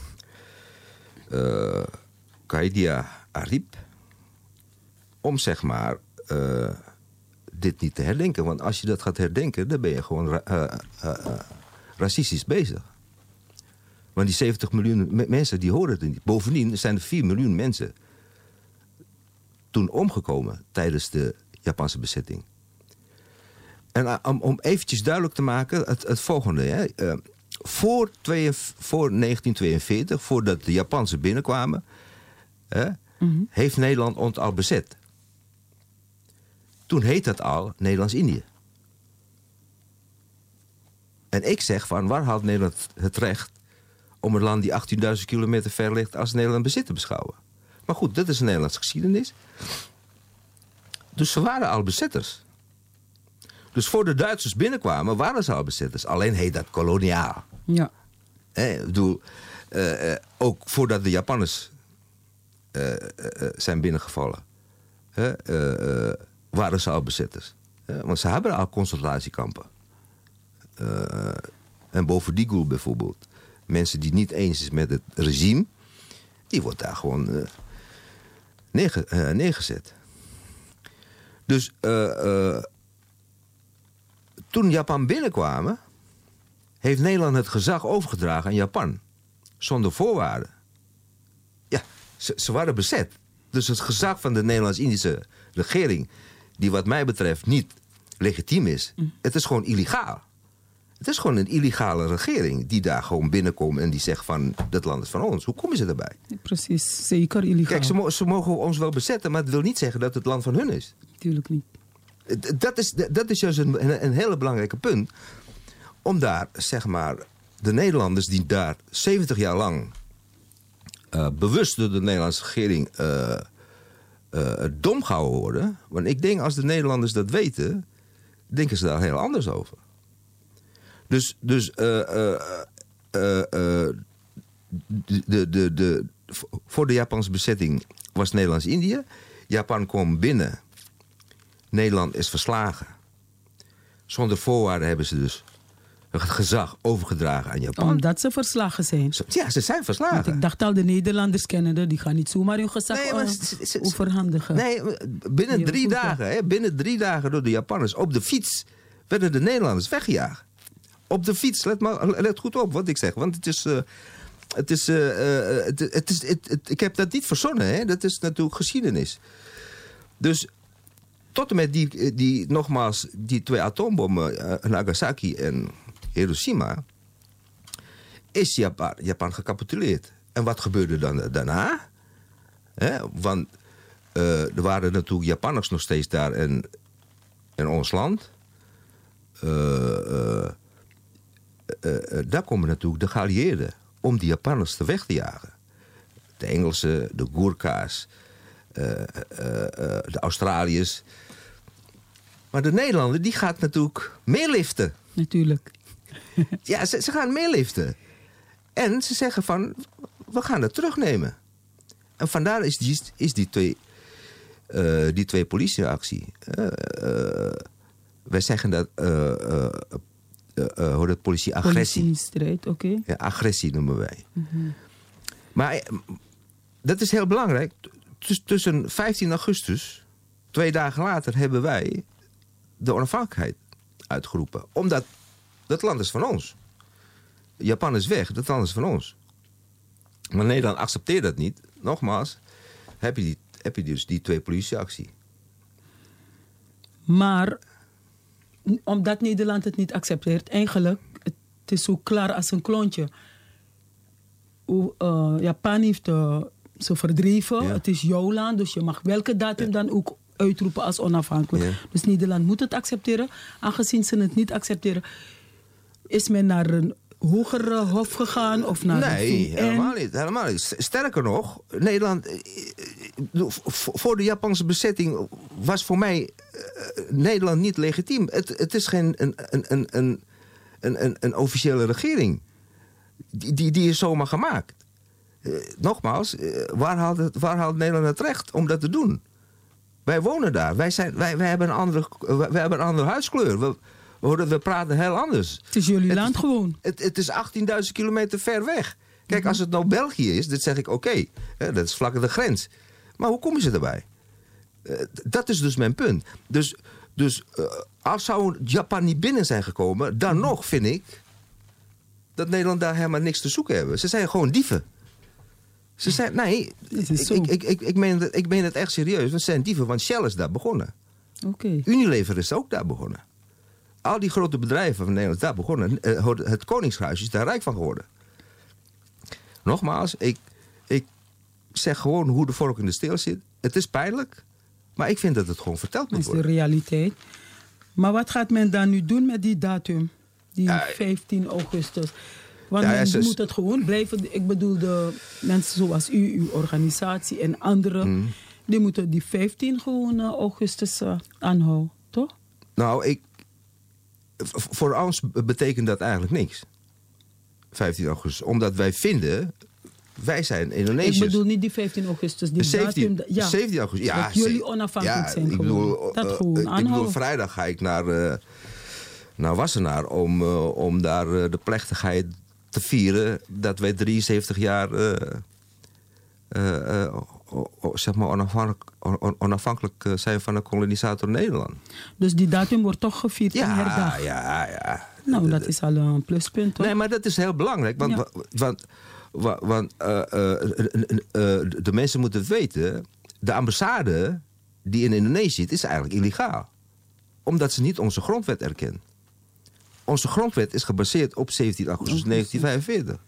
uh, Kaidia Arip, om zeg maar uh, dit niet te herdenken. Want als je dat gaat herdenken, dan ben je gewoon ra- uh, uh, uh, racistisch bezig. Want die zeventig miljoen me- mensen, die horen het niet. Bovendien zijn er vier miljoen mensen toen omgekomen tijdens de Japanse bezetting. En uh, om, om eventjes duidelijk te maken, het, het volgende. Hè. Uh, voor, twee, voor negentien tweeënveertig, voordat de Japanse binnenkwamen, hè, mm-hmm. heeft Nederland ons al bezet. Toen heet dat al Nederlands-Indië. En ik zeg van, waar haalt Nederland het recht om een land die achttienduizend kilometer ver ligt als Nederland bezit te beschouwen? Maar goed, dat is een Nederlandse geschiedenis. Dus ze waren al bezetters. Dus voor de Duitsers binnenkwamen, waren ze al bezetters. Alleen heet dat koloniaal. Ja. Eh, ik bedoel, uh, uh, ook voordat de Japanners uh, uh, zijn binnengevallen, uh, uh, waren ze al bezetters. Uh, want ze hebben al concentratiekampen. Uh, en boven die goel bijvoorbeeld. Mensen die niet eens is met het regime, die wordt daar gewoon uh, neerge, uh, neergezet. Dus uh, uh, toen Japan binnenkwamen, heeft Nederland het gezag overgedragen aan Japan. Zonder voorwaarden. Ja, ze, ze waren bezet. Dus het gezag van de Nederlands-Indische regering, die wat mij betreft niet legitiem is, mm. het is gewoon illegaal. Het is gewoon een illegale regering die daar gewoon binnenkomt en die zegt van, dat land is van ons. Hoe komen ze daarbij? Precies, zeker illegaal. Kijk, ze, mo- ze mogen ons wel bezetten, maar het wil niet zeggen dat het land van hun is. Tuurlijk niet. Dat is, dat is juist een, een, een hele belangrijke punt. Om daar, zeg maar, de Nederlanders die daar zeventig jaar lang uh, bewust door de Nederlandse regering uh, uh, dom gehouden worden. Want ik denk, als de Nederlanders dat weten, denken ze daar heel anders over. Dus, dus uh, uh, uh, uh, de, de, de, de, voor de Japanse bezetting was Nederlands-Indië. Japan kwam binnen. Nederland is verslagen. Zonder voorwaarden hebben ze dus het gezag overgedragen aan Japan. Omdat ze verslagen zijn. Ja, ze zijn verslagen. Want ik dacht al, de Nederlanders kennende, die gaan niet zomaar hun gezag nee, maar, uh, overhandigen. Nee, binnen drie dagen, hè, binnen drie dagen door de Japanners op de fiets werden de Nederlanders weggejaagd. Op de fiets, let, maar, let goed op wat ik zeg. Want het is... Uh, het is, uh, uh, het, het is het, het, ik heb dat niet verzonnen, hè. Dat is natuurlijk geschiedenis. Dus tot en met die, die nogmaals, die twee atoombommen, uh, Nagasaki en Hiroshima, is Japan, Japan gecapituleerd. En wat gebeurde dan daarna? Hè? Want uh, er waren natuurlijk Japanners nog steeds daar in, in ons land. Uh, uh, uh, uh, daar komen natuurlijk de geallieerden om die Japanners te weg te jagen. De Engelsen, de Gurkha's, uh, uh, uh, de Australiërs. Maar de Nederlander die gaat natuurlijk meeliften. Natuurlijk. Ja, ze, ze gaan meeliften. En ze zeggen van, we gaan het terugnemen. En vandaar is die, is die twee, uh, die twee politieactie. Uh, uh, wij zeggen dat, uh, uh, uh, uh, hoe dat politie-agressie. Politiestrijd, oké. Okay. Ja, agressie noemen wij. Mm-hmm. Maar dat is heel belangrijk. Tuss- tussen vijftien augustus, twee dagen later, hebben wij de onafhankelijkheid uitgeroepen. Omdat dat land is van ons. Japan is weg, dat land is van ons. Maar Nederland accepteert dat niet. Nogmaals, heb je, die, heb je dus die twee politieactie. Maar omdat Nederland het niet accepteert, eigenlijk, het is zo klaar als een klontje. O, uh, Japan heeft uh, ze verdreven, ja. Het is jouw land, dus je mag welke datum ja. dan ook uitroepen als onafhankelijk. Ja. Dus Nederland moet het accepteren. Aangezien ze het niet accepteren, is men naar een hogere hof gegaan of naar nee, de V N? helemaal niet, helemaal niet. Sterker nog, Nederland, voor de Japanse bezetting was voor mij uh, Nederland niet legitiem. Het, het is geen een, een, een, een, een, een officiële regering. Die, die, die is zomaar gemaakt. Uh, nogmaals, uh, waar, haalt het, waar haalt Nederland het recht om dat te doen? Wij wonen daar. Wij, zijn, wij, wij, hebben, een andere, wij hebben een andere huidskleur. We, we, we praten heel anders. Het is jullie het, land gewoon. Het, het is achttienduizend kilometer ver weg. Kijk, mm-hmm. als het nou België is, dan zeg ik oké. Okay, dat is vlak de grens. Maar hoe komen ze erbij? Uh, dat is dus mijn punt. Dus, dus uh, als zou Japan niet binnen zijn gekomen, dan mm-hmm. nog vind ik dat Nederland daar helemaal niks te zoeken hebben. Ze zijn gewoon dieven. Ze zijn, nee, ik, ik, ik, ik, ik, meen het, ik meen het echt serieus. Ze zijn dieven, want Shell is daar begonnen. Okay. Unilever is ook daar begonnen. Al die grote bedrijven van Nederland is daar begonnen. Het Koningshuis is daar rijk van geworden. Nogmaals, ik, ik zeg gewoon hoe de vork in de steel zit. Het is pijnlijk, maar ik vind dat het gewoon verteld moet worden. Dat is de realiteit. Maar wat gaat men dan nu doen met die datum? Die ja, vijftien augustus. Want ja, men ja, moet het gewoon blijven. Ik bedoel, de mensen zoals u, uw organisatie en anderen, mm. die moeten die vijftien gewoon uh, augustus uh, aanhouden, toch? Nou, ik, voor ons betekent dat eigenlijk niks. vijftien augustus. Omdat wij vinden, wij zijn Indonesiërs. Ik bedoel niet die vijftien augustus, die zeventien, datum. Ja, zeventien augustus. Ja, dat jullie onafhankelijk ja, zijn. Ik bedoel, dat uh, gewoon uh, ik bedoel, vrijdag ga ik naar, uh, naar Wassenaar om, uh, om daar uh, de plechtigheid te vieren dat wij drieënzeventig jaar uh, uh, uh, zeg maar onafhankelijk, onafhankelijk zijn van de kolonisator Nederland. Dus die datum wordt toch gevierd ja, en herdacht? Ja, ja. Nou, dat is al een pluspunt, toch? Nee, maar dat is heel belangrijk. Want, ja. want, want, want uh, uh, uh, uh, de mensen moeten weten, de ambassade die in Indonesië zit, is eigenlijk illegaal. Omdat ze niet onze grondwet erkent. Onze grondwet is gebaseerd op zeventien augustus negentien vijfenveertig.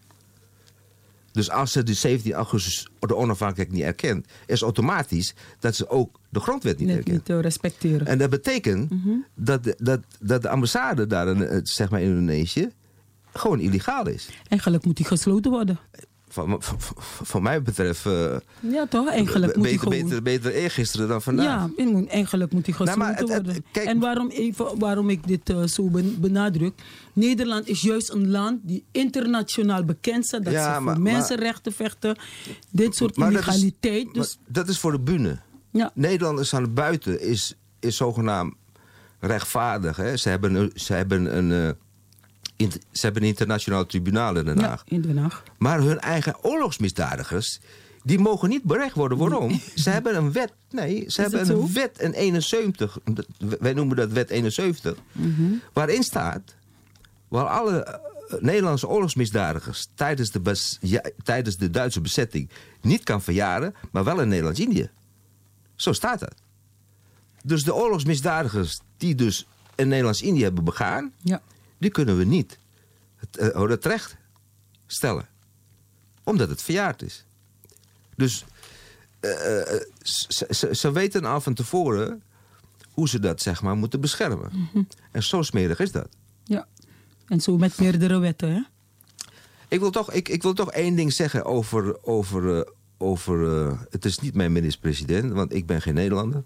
Dus als ze de zeventien augustus de onafhankelijkheid niet erkent, is automatisch dat ze ook de grondwet niet Net erkent. Niet te respecteren. En dat betekent mm-hmm. dat, de, dat, dat de ambassade daar in, zeg maar in Indonesië gewoon illegaal is. Eigenlijk moet die gesloten worden. Van, van, van mij betreft. Uh, ja, toch? Eigenlijk moet beter, die gewoon... beter, beter eergisteren dan vandaag. Ja, eigenlijk moet die gesloten nou, het, het, worden. Kijk, en waarom, even, waarom ik dit uh, zo benadruk. Nederland is juist een land die internationaal bekend staat. Dat ja, ze maar, voor mensenrechten maar, vechten. Dit soort illegaliteit. Dat is, dus... dat is voor de bühne. Ja. Nederlanders aan het buiten is, is zogenaamd rechtvaardig. Hè? Ze hebben, ze hebben een. Uh, Ze hebben een internationaal tribunaal in Den Haag. Ja, in Den Haag. Maar hun eigen oorlogsmisdadigers, die mogen niet berecht worden. Waarom? Nee. Ze hebben een wet. Nee, ze hebben een zo? wet in eenenzeventig. Wij noemen dat wet eenenzeventig. Mm-hmm. Waarin staat, waar alle uh, Nederlandse oorlogsmisdadigers tijdens de, bes, ja, tijdens de Duitse bezetting niet kan verjaren, maar wel in Nederlands-Indië. Zo staat dat. Dus de oorlogsmisdadigers die dus in Nederlands-Indië hebben begaan, ja. die kunnen we niet het, uh, het recht stellen. Omdat het verjaard is. Dus uh, ze, ze, ze weten al van tevoren hoe ze dat zeg maar moeten beschermen. Mm-hmm. En zo smerig is dat. Ja, en zo met meerdere wetten, hè? Ik wil toch, ik, ik wil toch één ding zeggen over... over, uh, over uh, het is niet mijn minister-president, want ik ben geen Nederlander.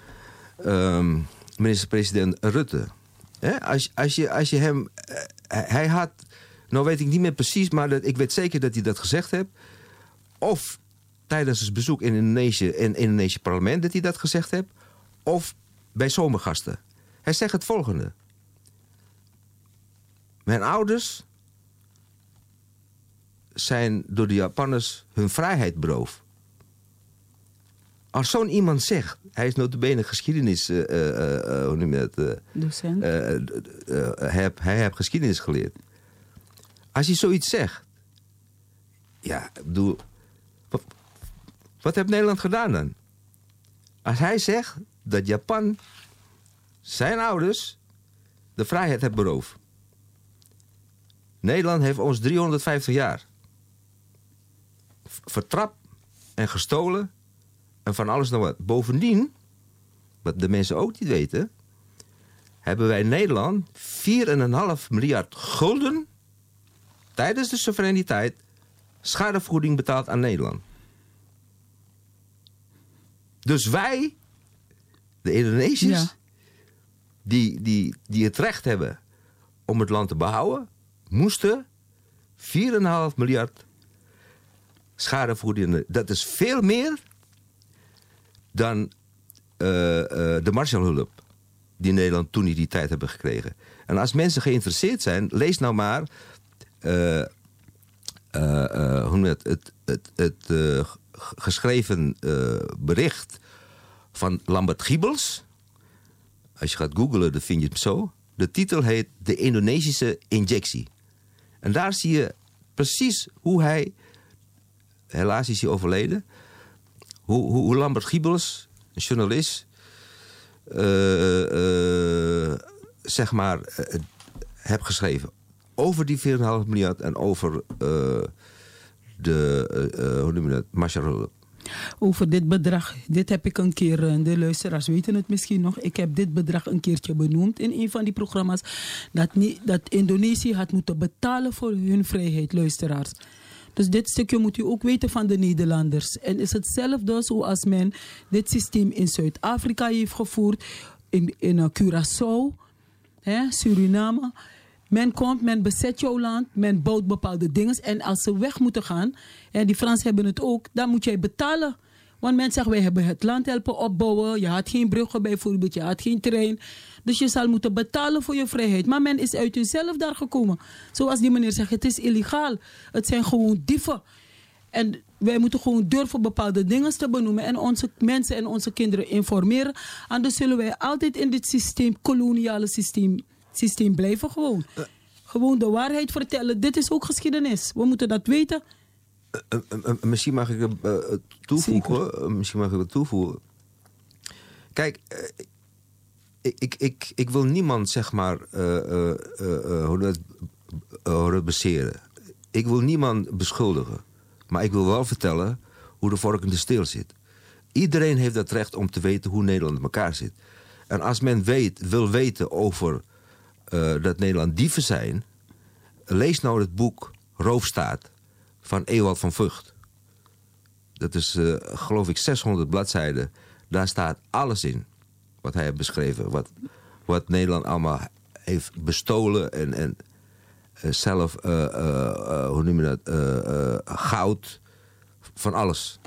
Um, minister-president Rutte... He, als, als, je, als je hem... Uh, hij had... Nou weet ik niet meer precies, maar dat, ik weet zeker dat hij dat gezegd heeft. Of tijdens zijn bezoek in Indonesië... in het Indonesische parlement dat hij dat gezegd heeft. Of bij zomergasten. Hij zegt het volgende. Mijn ouders zijn door de Japanners hun vrijheid beroofd. Als zo'n iemand zegt... Hij is notabene geschiedenis... Uh, uh, uh, hoe noem je dat? Uh, Docent. Uh, uh, uh, hij heeft hij heeft geschiedenis geleerd. Als hij zoiets zegt. Ja, ik bedoel. Wat, wat heeft Nederland gedaan dan? Als hij zegt dat Japan zijn ouders de vrijheid heeft beroofd. Nederland heeft ons driehonderdvijftig jaar vertrapt en gestolen en van alles nog wat. Bovendien, wat de mensen ook niet weten, hebben wij in Nederland vier komma vijf miljard gulden tijdens de soevereiniteit schadevergoeding betaald aan Nederland. Dus wij, de Indonesiërs, ja. die, die, die het recht hebben om het land te behouden, moesten vier komma vijf miljard schadevergoeding. Dat is veel meer dan uh, uh, de Marshallhulp die Nederland toen in die tijd hebben gekregen. En als mensen geïnteresseerd zijn, lees nou maar uh, uh, uh, hoe het, het, het, het uh, geschreven uh, bericht van Lambert Giebels. Als je gaat googlen, dan vind je het zo. De titel heet De Indonesische Injectie. En daar zie je precies hoe hij, helaas is hij overleden, hoe, hoe, hoe Lambert Giebels, een journalist, uh, uh, zeg maar, uh, heb geschreven over die vier komma vijf miljard en over uh, de, uh, uh, hoe noem je dat, Marshallhulp. Over dit bedrag, dit heb ik een keer, de luisteraars weten het misschien nog, ik heb dit bedrag een keertje benoemd in een van die programma's, dat, niet, dat Indonesië had moeten betalen voor hun vrijheid, luisteraars. Dus dit stukje moet u ook weten van de Nederlanders. En is hetzelfde zoals men dit systeem in Zuid-Afrika heeft gevoerd, in, in uh, Curaçao, hè, Suriname. Men komt, men bezet jouw land, men bouwt bepaalde dingen. En als ze weg moeten gaan, en die Fransen hebben het ook, dan moet jij betalen. Want men zegt, wij hebben het land helpen opbouwen. Je had geen bruggen bijvoorbeeld, je had geen trein. Dus je zal moeten betalen voor je vrijheid. Maar men is uit hunzelf daar gekomen. Zoals die meneer zegt, het is illegaal. Het zijn gewoon dieven. En wij moeten gewoon durven bepaalde dingen te benoemen. En onze mensen en onze kinderen informeren. Anders zullen wij altijd in dit systeem, koloniale systeem... systeem blijven gewoon. Uh, gewoon de waarheid vertellen. Dit is ook geschiedenis. We moeten dat weten. Uh, uh, uh, misschien mag ik uh, toevoegen. Uh, misschien mag ik het toevoegen. Kijk, uh, ik, ik, ik wil niemand, zeg maar, uh, uh, uh, hoe dat uh, baseren. Ik wil niemand beschuldigen. Maar ik wil wel vertellen hoe de vork in de steel zit. Iedereen heeft het recht om te weten hoe Nederland in elkaar zit. En als men weet, wil weten over Uh, dat Nederland dieven zijn, lees nou het boek Roofstaat van Ewald van Vught. Dat is, uh, geloof ik, zeshonderd bladzijden. Daar staat alles in wat hij heeft beschreven. Wat, wat Nederland allemaal heeft bestolen en, en uh, zelf, uh, uh, uh, hoe noem je dat, uh, uh, goud, van alles.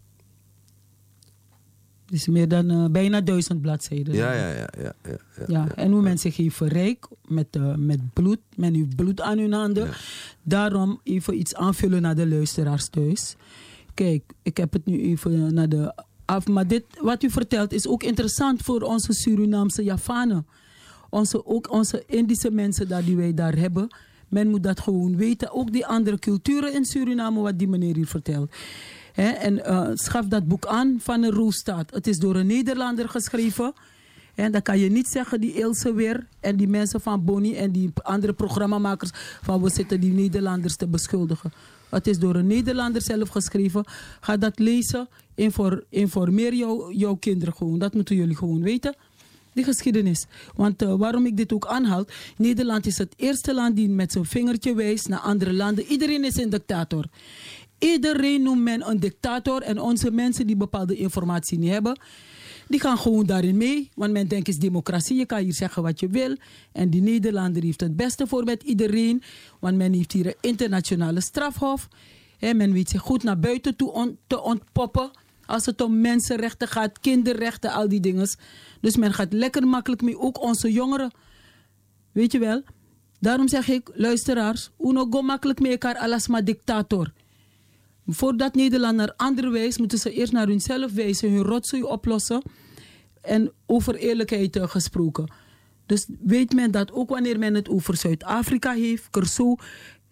Het is meer dan uh, bijna duizend bladzijden. Ja, ja, ja. ja, ja, ja, ja. ja. En hoe men zich heeft verrijkt met, uh, met bloed. Men heeft bloed aan hun handen. Ja. Daarom even iets aanvullen naar de luisteraars thuis. Kijk, ik heb het nu even naar de af. Maar dit, wat u vertelt is ook interessant voor onze Surinaamse Javanen. Onze, ook onze Indische mensen daar, die wij daar hebben. Men moet dat gewoon weten. Ook die andere culturen in Suriname, wat die meneer hier vertelt. He, en uh, schaf dat boek aan van een Roofstaat. Het is door een Nederlander geschreven. En dan kan je niet zeggen die Ilse weer en die mensen van Bonnie en die andere programmamakers van we zitten die Nederlanders te beschuldigen. Het is door een Nederlander zelf geschreven. Ga dat lezen. Infor, informeer jou, jouw kinderen gewoon. Dat moeten jullie gewoon weten. Die geschiedenis. Want uh, waarom ik dit ook aanhaal. Nederland is het eerste land die met zijn vingertje wijst naar andere landen. Iedereen is een dictator. Iedereen noemt men een dictator. En onze mensen die bepaalde informatie niet hebben, die gaan gewoon daarin mee. Want men denkt is democratie. Je kan hier zeggen wat je wil. En die Nederlander heeft het beste voor met iedereen. Want men heeft hier een internationale strafhof. He, men weet zich goed naar buiten toe on, te ontpoppen. Als het om mensenrechten gaat, kinderrechten, al die dingen. Dus men gaat lekker makkelijk mee. Ook onze jongeren. Weet je wel. Daarom zeg ik, luisteraars. Uno go makkelijk mee elkaar alles maar dictator. Voordat Nederland naar anderen wijst, moeten ze eerst naar hunzelf wijzen, hun rotzooi oplossen en over eerlijkheid uh, gesproken. Dus weet men dat ook wanneer men het over Zuid-Afrika heeft, Curaçao,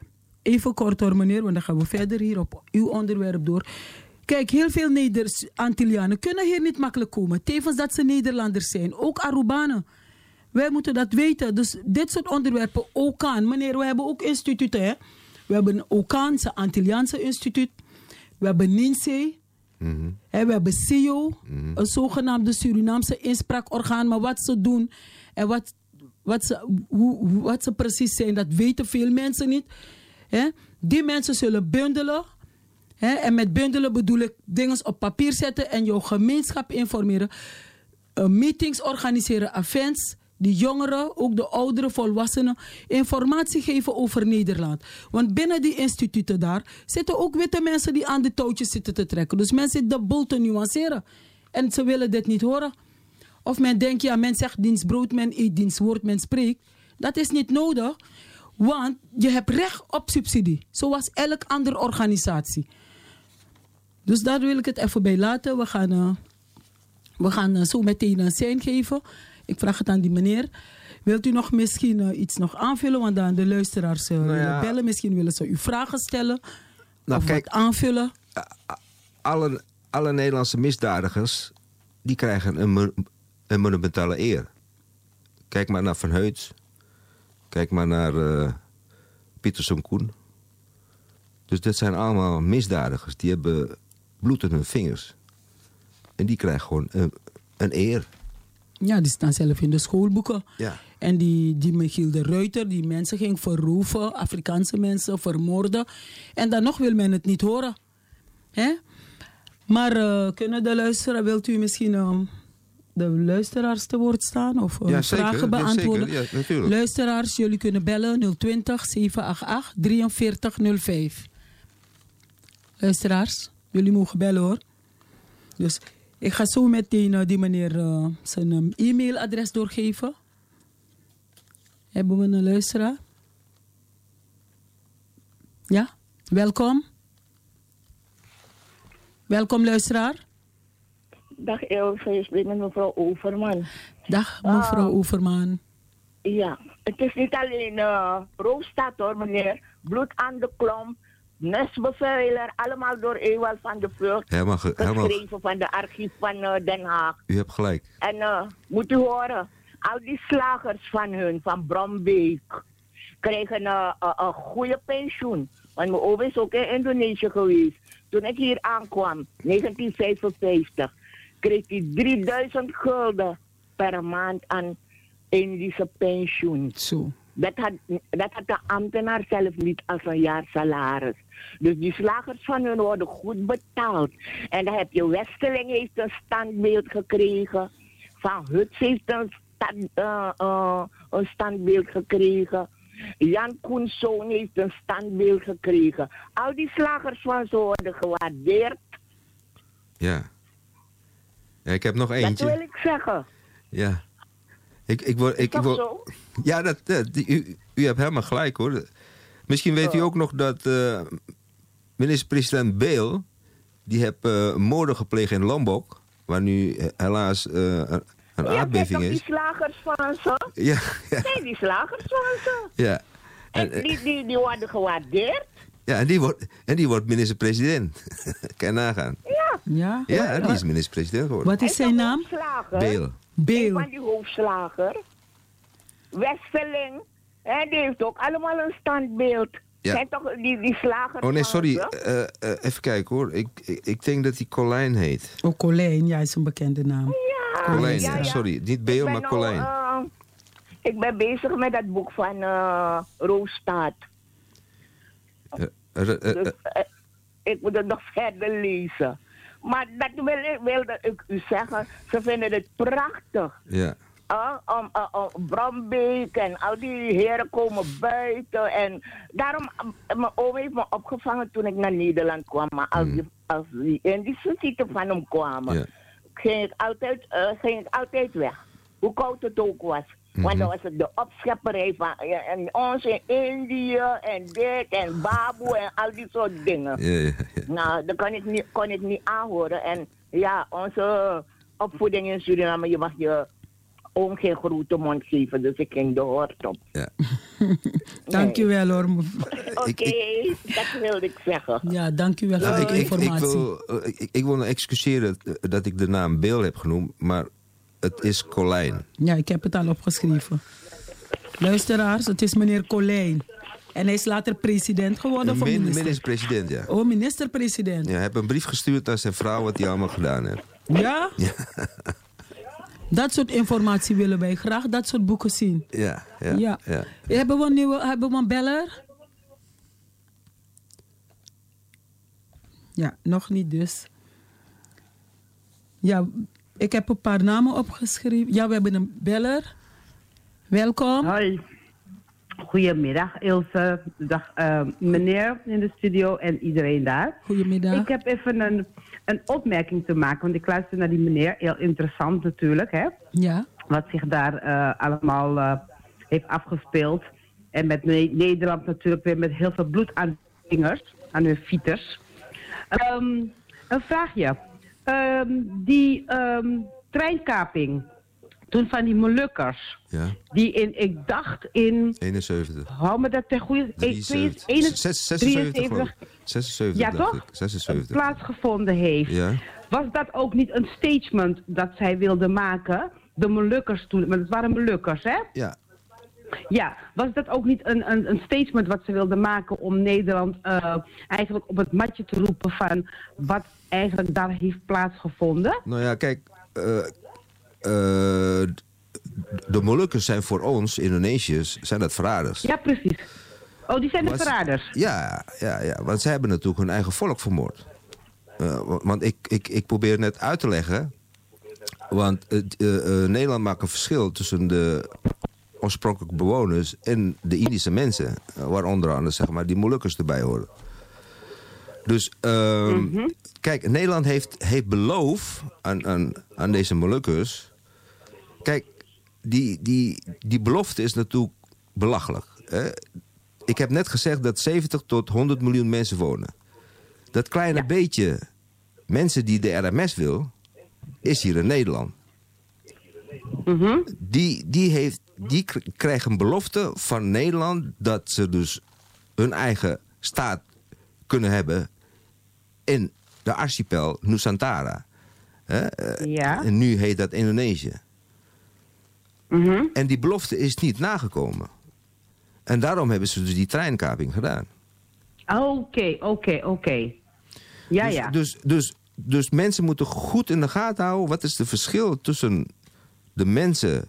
even kort hoor meneer, want dan gaan we verder hier op uw onderwerp door. Kijk, heel veel Neder-Antillianen kunnen hier niet makkelijk komen. Tevens dat ze Nederlanders zijn. Ook Arubanen. Wij moeten dat weten. Dus dit soort onderwerpen, O C A N. Meneer, we hebben ook instituten. Hè? We hebben O C A N, het Antilliaanse instituut. We hebben N I N S E E. Mm-hmm. Hè, we hebben C I O, mm-hmm. een zogenaamde Surinaamse inspraakorgaan. Maar wat ze doen en wat, wat, ze, hoe, wat ze precies zijn, dat weten veel mensen niet. Hè? Die mensen zullen bundelen. Hè? En met bundelen bedoel ik dingen op papier zetten en jouw gemeenschap informeren. Uh, meetings organiseren, events. Die jongeren, ook de oudere volwassenen, informatie geven over Nederland. Want binnen die instituten daar zitten ook witte mensen die aan de touwtjes zitten te trekken. Dus men zit de boel te nuanceren. En ze willen dit niet horen. Of men denkt, ja, men zegt dienst brood, men eet dienst woord, men spreekt. Dat is niet nodig, want je hebt recht op subsidie. Zoals elke andere organisatie. Dus daar wil ik het even bij laten. We gaan, uh, we gaan uh, zo meteen een sein geven. Ik vraag het aan die meneer. Wilt u nog misschien uh, iets nog aanvullen? Want dan de luisteraars uh, nou ja. willen bellen. Misschien willen ze u vragen stellen. Nou, of kijk, wat aanvullen. Alle, alle Nederlandse misdadigers, die krijgen een, een monumentale eer. Kijk maar naar Van Heuts. Kijk maar naar uh, Pieterson Koen. Dus dit zijn allemaal misdadigers. Die hebben bloed in hun vingers. En die krijgen gewoon een, een eer. Ja, die staan zelf in de schoolboeken. Ja. En die, die Michiel de Ruiter, die mensen ging verroven, Afrikaanse mensen vermoorden. En dan nog wil men het niet horen. Hè? Maar uh, kunnen de luisteraars, wilt u misschien uh, de luisteraars te woord staan? Of uh, ja, vragen zeker, beantwoorden? Ja, zeker. Ja, natuurlijk. Luisteraars, jullie kunnen bellen nul twintig, zeven acht acht, drieënveertig nul vijf. Luisteraars, jullie mogen bellen hoor. Dus ik ga zo meteen uh, die meneer uh, zijn um, e-mailadres doorgeven. Hebben we een luisteraar? Ja, welkom. Welkom luisteraar. Dag Elsa, je spreekt met mevrouw Overman. Dag mevrouw uh, Overman. Ja, het is niet alleen uh, Roosstad hoor meneer. Bloed aan de klomp. Nestbeveiler, allemaal door Ewald van de Vlucht. Helemaal ge- geschreven helemaal... van de archief van uh, Den Haag. U hebt gelijk. En uh, moet u horen, al die slagers van hun, van Brombeek, krijgen uh, uh, een goede pensioen. Want mijn opa is ook in Indonesië geweest. Toen ik hier aankwam, negentien vijfenvijftig, kreeg hij drieduizend gulden per maand aan Indische pensioen. Zo. Dat had, dat had de ambtenaar zelf niet als een jaar salaris. Dus die slagers van hun worden goed betaald. En dan heb je Westeling heeft een standbeeld gekregen. Van Huts heeft een, stand, uh, uh, een standbeeld gekregen. Jan Koenszoon heeft een standbeeld gekregen. Al die slagers van ze worden gewaardeerd. Ja. Ja, ik heb nog eentje. Dat wil ik zeggen. Ja. Ik, ik word, ik, ik word, zo? Ja, dat, dat, die, u, u hebt helemaal gelijk hoor. Misschien weet oh. u ook nog dat uh, minister-president Bale, die heeft uh, moorden gepleegd in Lombok, waar nu uh, helaas uh, een, een ja, aardbeving is. die slagers van ze? Ja, ja. Nee, die slagers van ze. Ja. En, en die, die, die worden gewaardeerd. Ja, en die wordt, en die wordt minister-president. Kan je nagaan. Ja. Ja, ja en die is minister-president geworden. Wat is zijn naam? Bale. Bale. Van die hoofdslager. Westeling. En die heeft ook allemaal een standbeeld. Ja. Zijn toch die, die slagers. Oh nee, sorry. Uh, uh, even kijken hoor. Ik, ik, ik denk dat hij Colijn heet. Oh, Colijn. Ja, is een bekende naam. Ja. Colijn, ja, ja. sorry. Niet Bale, maar Colijn. Uh, ik ben bezig met dat boek van uh, Roosstad. Uh, uh, uh, uh, dus, uh, ik moet het nog verder lezen. Maar dat wil, wilde ik u zeggen. Ze vinden het prachtig. Ja. Uh, um, uh, uh, Brombeek en al die heren komen buiten. En daarom, uh, mijn oom heeft me opgevangen toen ik naar Nederland kwam. Maar als, mm. die, als die Indische ziekte van hem kwamen, ja. ging, ik altijd, uh, ging ik altijd weg. Hoe koud het ook was. Mm-hmm. Want dan was het de opschepperij van ja, en ons in Indië en dit en baboe en al die soort dingen. Ja, ja, ja. Nou, dat kon ik, niet, kon ik niet aanhoren. En ja, onze opvoeding in Suriname, je mag je oom geen grote mond geven, dus ik ging de hoort op. Ja. Dank u wel hoor. Oké, okay, dat wilde ik zeggen. Ja, dank u wel Nou, voor ik, de ik, informatie. ik, wil, uh, ik, ik wil nou excuseren dat ik de naam Bill heb genoemd, maar het is Colijn. Ja, ik heb het al opgeschreven. Luisteraars, het is meneer Colijn. En hij is later president geworden van Min, minister. Minister-president, ja. Oh, minister-president. Ja, hij heeft een brief gestuurd aan zijn vrouw wat hij allemaal gedaan heeft. Ja? Ja. Dat soort informatie willen wij graag, dat soort boeken zien. Ja, ja, Ja. ja. Hebben we een nieuwe, hebben we een beller? Ja, nog niet dus. Ja, ik heb een paar namen opgeschreven. Ja, we hebben een beller. Welkom. Hoi. Goedemiddag Ilse. Dag uh, meneer in de studio en iedereen daar. Goedemiddag. Ik heb even een, een opmerking te maken, want ik luister naar die meneer. Heel interessant natuurlijk, hè. Ja. Wat zich daar uh, allemaal uh, heeft afgespeeld. En met ne- Nederland natuurlijk weer met heel veel bloed aan de vingers, aan hun fieters. Um, een vraagje. Um, die um, treinkaping, toen van die Molukkers, Ja. die in, ik dacht in, eenenzeventig. hou me dat ten goede, drieënzeventig. eenenzeventig, zesenzeventig, geloof ik. zesenzeventig, ja dacht toch? ik. zesenzeventig. Plaatsgevonden heeft. Ja. Was dat ook niet een statement dat zij wilden maken? De Molukkers toen, want het waren Molukkers, hè? Ja. Ja, was dat ook niet een, een, een statement wat ze wilden maken om Nederland uh, eigenlijk op het matje te roepen van wat eigenlijk daar heeft plaatsgevonden? Nou ja, kijk, uh, uh, de Molukkers zijn voor ons, Indonesiërs, zijn dat verraders. Ja, precies. Oh, die zijn de Want- verraders? Ja, ja, ja, want zij hebben natuurlijk hun eigen volk vermoord. Uh, want ik, ik, ik probeer net uit te leggen, want uh, uh, Nederland maakt een verschil tussen de oorspronkelijke bewoners en de Indische mensen, uh, waar onder andere zeg maar, die Molukkers erbij horen. Dus uh, Mhm. kijk, Nederland heeft, heeft beloofd aan, aan, aan deze Molukkers. Kijk, die, die, die belofte is natuurlijk belachelijk. Hè? Ik heb net gezegd dat zeventig tot honderd miljoen mensen wonen. Dat kleine beetje mensen die de R M S wil, is hier in Nederland. Mhm. Die, die, heeft, die k- krijgen een belofte van Nederland dat ze dus hun eigen staat kunnen hebben in de archipel Nusantara. Hè? Eh, Ja. En nu heet dat Indonesië. Mhm. En die belofte is niet nagekomen. En daarom hebben ze dus die treinkaping gedaan. Oké, oké, oké. Ja, dus, ja. Dus, dus, dus mensen moeten goed in de gaten houden. Wat is het verschil tussen de mensen...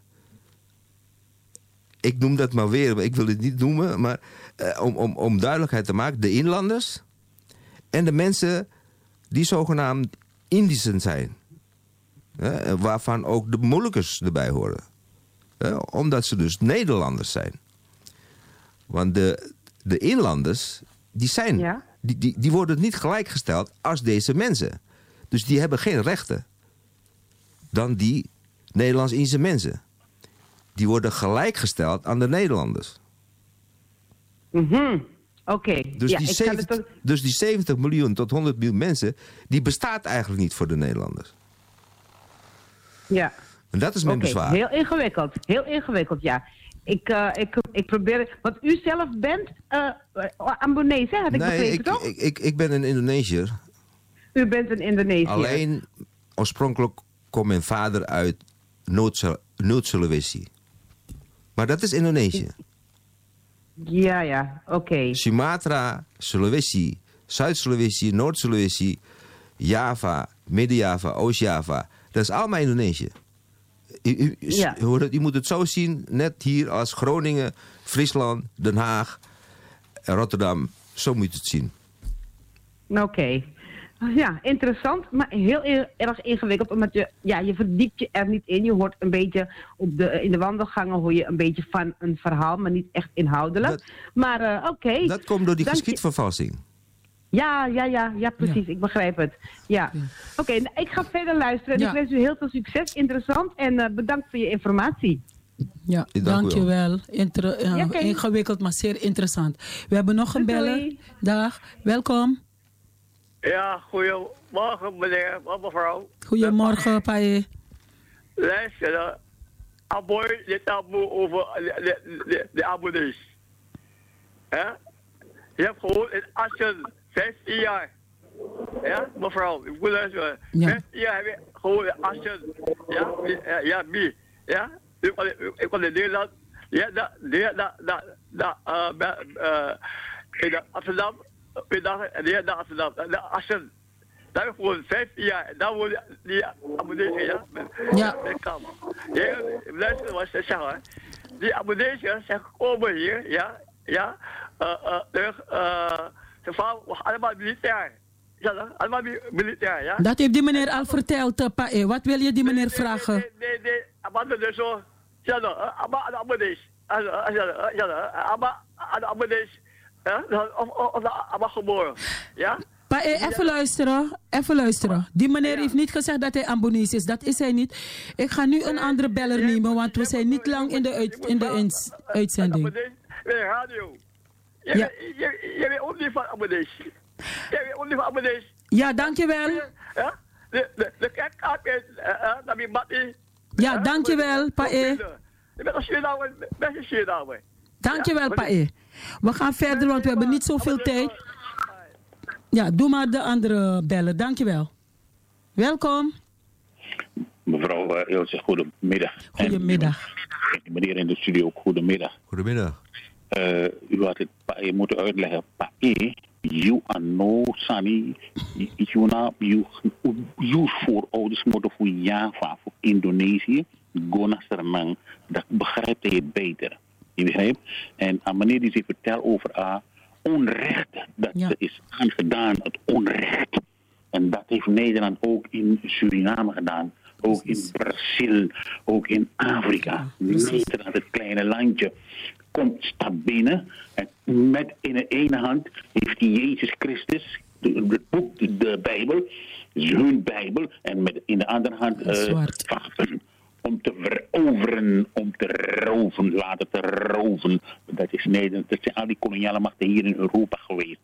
Ik noem dat maar weer, ik wil het niet noemen... maar eh, om, om, om duidelijkheid te maken... de inlanders en de mensen die zogenaamd Indischen zijn. Eh, waarvan ook de Molukkers erbij horen. Eh, omdat ze dus Nederlanders zijn. Want de, de inlanders, die zijn... Ja. Die, die, die worden niet gelijkgesteld als deze mensen. Dus die hebben geen rechten dan die Nederlands-Indische mensen. Die worden gelijkgesteld aan de Nederlanders. Mhm. Oké. Dus, Ja, die ik kan het zeventig, ook- dus die zeventig miljoen tot honderd miljoen mensen... die bestaat eigenlijk niet voor de Nederlanders. Ja. En dat is mijn Oké, bezwaar. heel ingewikkeld. Heel ingewikkeld, ja. Ik, uh, ik, ik probeer... Want u zelf bent uh, Ambonese, had ik nee, begrepen, ik, toch? ik, ik, ik ben een Indonesiër. U bent een Indonesiër. Alleen, oorspronkelijk komt mijn vader uit Noord- Noord-Sulawesi. Maar dat is Indonesië. Ja, ja, oké. Sumatra, Sulawesi, Zuid-Sulawesi, Noord-Sulawesi, Java, Midden-Java, Oost-Java. Dat is allemaal Indonesië. U, u, Ja. u, u moet het zo zien, net hier als Groningen, Friesland, Den Haag, Rotterdam. Zo moet je het zien. Oké. Ja, interessant, maar heel e- erg ingewikkeld, omdat je, ja, je verdiept je er niet in. Je hoort een beetje op de, in de wandelgangen hoor je een beetje van een verhaal, maar niet echt inhoudelijk. maar uh, oké. Dat komt door die Dank je- geschiedvervalsing. Ja, ja, ja, ja, precies. Ik begrijp het. Ja. Oké, nou, ik ga verder luisteren. En Ja. ik wens u heel veel succes. Interessant. En uh, bedankt voor je informatie. Ja, Dank u dankjewel. Inter- uh, Ja, oké. Ingewikkeld, maar zeer interessant. We hebben nog een Doei, beller. doei. Dag, welkom. Ja, goedemorgen meneer, mevrouw. Goedemorgen, Paye. Luister, Aboy, dit taboe over de, de, de, de abonnees. Hè? Je hebt gewoon in Assen vijftien jaar. Ja, mevrouw, ik moet luisteren. Ja. vijftien jaar heb je gewoon in Assen. Ja, ja, ja, wie? Ja, ik kwam in- ik kwam in Nederland. Ja, dat, ja, dat, dat, dat, eh, bij, eh, in de Amsterdam, middag, en ja, naar Amsterdam, naar Assen. Daar heb je gewoon vijftien jaar. En dan wordt die abonnee, ja? Met, Ja. met kamer. Ja, luister wat ze zeggen. Die abonnees, ja, ze komen hier, ja, ja. Uh, uh, uh, uh, ze vallen allemaal militair. Ja, dan, allemaal mi- militair, ja. Dat heeft die meneer al verteld, uh, Pa. E. Wat wil je die meneer vragen? Nee, nee, nee, maar dat is zo. Ja, dan, allemaal de abonnees. Ja, dan, allemaal de abonnees. Ja, of, of, of allemaal geboren, ja. Pa, E, even luisteren, even luisteren. Die meneer heeft niet gezegd dat hij abonnees is. Dat is hij niet. Ik ga nu een andere beller nemen, want we zijn niet lang in de, uit, in de ins- uitzending. Abonnees, bij de radio. Je, Ja. je, je, je bent ook niet van abonnees. Je bent ook niet van abonnees. Ja, dankjewel. Ja, de, de, de kerkkaart is, naar mijn mattie. Ja, dankjewel, Pa. E. Je bent een Suriname, best een Suriname. Dankjewel, Pa. E. We gaan verder, want we hebben niet zoveel tijd. Ja, doe maar de andere bellen. Dankjewel. Welkom. Mevrouw uh, Ilse, goedemiddag. Goedemiddag. En meneer in de studio ook, goedemiddag. Goedemiddag. Uh, u had het pa, je moeten uitleggen. Pa, e, you are no sani, you na, you, you voorouders moeten voor Java, voor Indonesië, go naar Suriname. Dat begrijpt hij beter. Je begrijpt? En aan meneer die ze vertelt over uh, onrecht, dat Ja. is aangedaan, het onrecht. En dat heeft Nederland ook in Suriname gedaan. Ook in Brazil, ook in Afrika. Nederland, het kleine landje, komt, staat binnen. En met in de ene hand heeft hij Jezus Christus, het boek, de, de Bijbel, is hun Bijbel. En met in de andere hand uh, wapen om te veroveren, om te roven, laten te roven. Dat is Nederland, dat zijn al die koloniale machten hier in Europa geweest.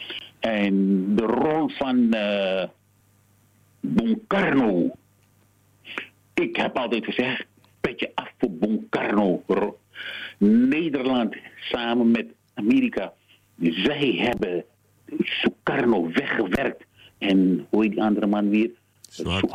En de rol van uh, Boncarno. Ik heb altijd gezegd, petje af voor Boncarno. Nederland samen met Amerika, zij hebben Sukarno weggewerkt. En hoe heet die andere man weer? Suharto.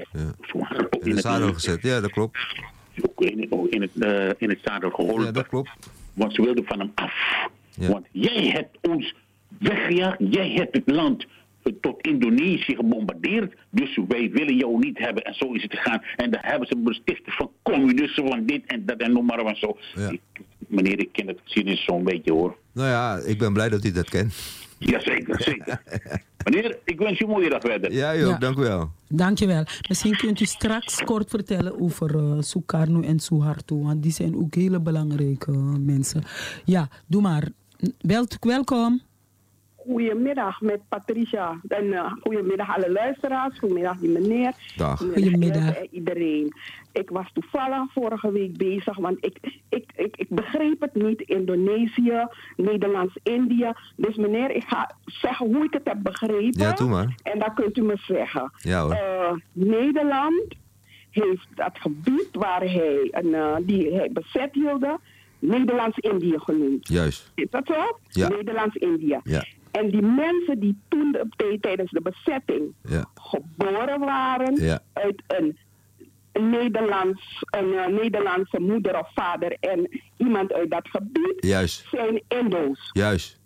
Suharto In het zadel gezet, ja, dat klopt. Ook in, in, het, uh, in het zadel geholpen. Ja, dat klopt. Want ze wilden van hem af. Ja. Want jij hebt ons weggejaagd, jij hebt het land tot Indonesië gebombardeerd. Dus wij willen jou niet hebben. En zo is het gegaan. En dan hebben ze bestichten van communisten, van dit en dat en noem maar wat zo. Ja. Ik, meneer, ik ken het geschiedenis zo'n beetje hoor. Nou ja, ik ben blij dat u dat kent. Jazeker, zeker. Meneer, ik wens u een mooie dag verder. Ja joh, Ja. dank u wel. Dankjewel. Misschien kunt u straks kort vertellen over uh, Sukarno en Suharto, want die zijn ook hele belangrijke uh, mensen. Ja, doe maar. Wel, welkom. Goedemiddag met Patricia. En uh, goedemiddag alle luisteraars. Goedemiddag die meneer. Dag. Goedemiddag. En iedereen. Ik was toevallig vorige week bezig, want ik, ik, ik, ik begreep het niet. Indonesië, Nederlands-Indië. Dus meneer, ik ga zeggen hoe ik het heb begrepen. Ja, doe maar. En dan kunt u me zeggen. Ja hoor. Uh, Nederland heeft dat gebied waar hij, een, uh, die hij bezet hield, Nederlands-Indië genoemd. Juist. Is dat zo? Ja. Nederlands-Indië. Ja. En die mensen die toen de, tijdens de bezetting Ja. geboren waren Ja. uit een, een, Nederlands, een uh, Nederlandse moeder of vader en iemand uit dat gebied Juist. zijn Indo's. Juist.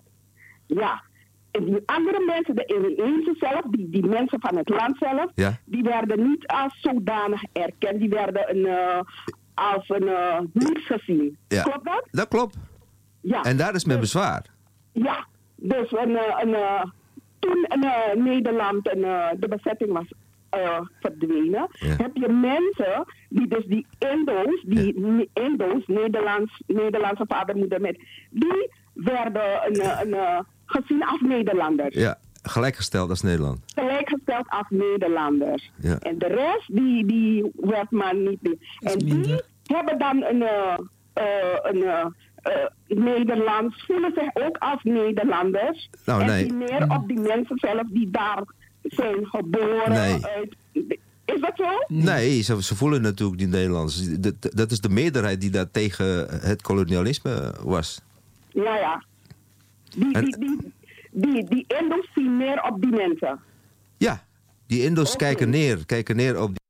Ja. En die andere mensen, de Indonezen zelf, die, die mensen van het land zelf, Ja. die werden niet als zodanig erkend. Die werden een, uh, als een uh, niets gezien. Ja. Klopt dat? Dat klopt. Ja. En daar is mijn bezwaar. Ja, dus een, uh, een, uh, toen uh, Nederland en uh, de bezetting was uh, verdwenen, Ja. heb je mensen die dus die Indo's, die ja. Indo's, Nederlands, Nederlandse vader, moeder met, die werden een, uh, een, uh, gezien als Nederlanders. Ja, gelijkgesteld als Nederland. Gelijkgesteld als Nederlanders. Ja. En de rest, die, die werd maar niet meer. En die hebben dan een, uh, uh, een uh, uh, Nederlands, voelen zich ook als Nederlanders. Nou, en nee. die meer op die mensen zelf die daar zijn geboren. Nee. Uit, is dat zo? Nee, ze, ze voelen natuurlijk die Nederlanders. Dat, dat is de meerderheid die daar tegen het kolonialisme was. Ja, ja. Die, En- die, die, die, die Indo's zien neer op die mensen. Ja, die Indo's kijken neer, kijken neer op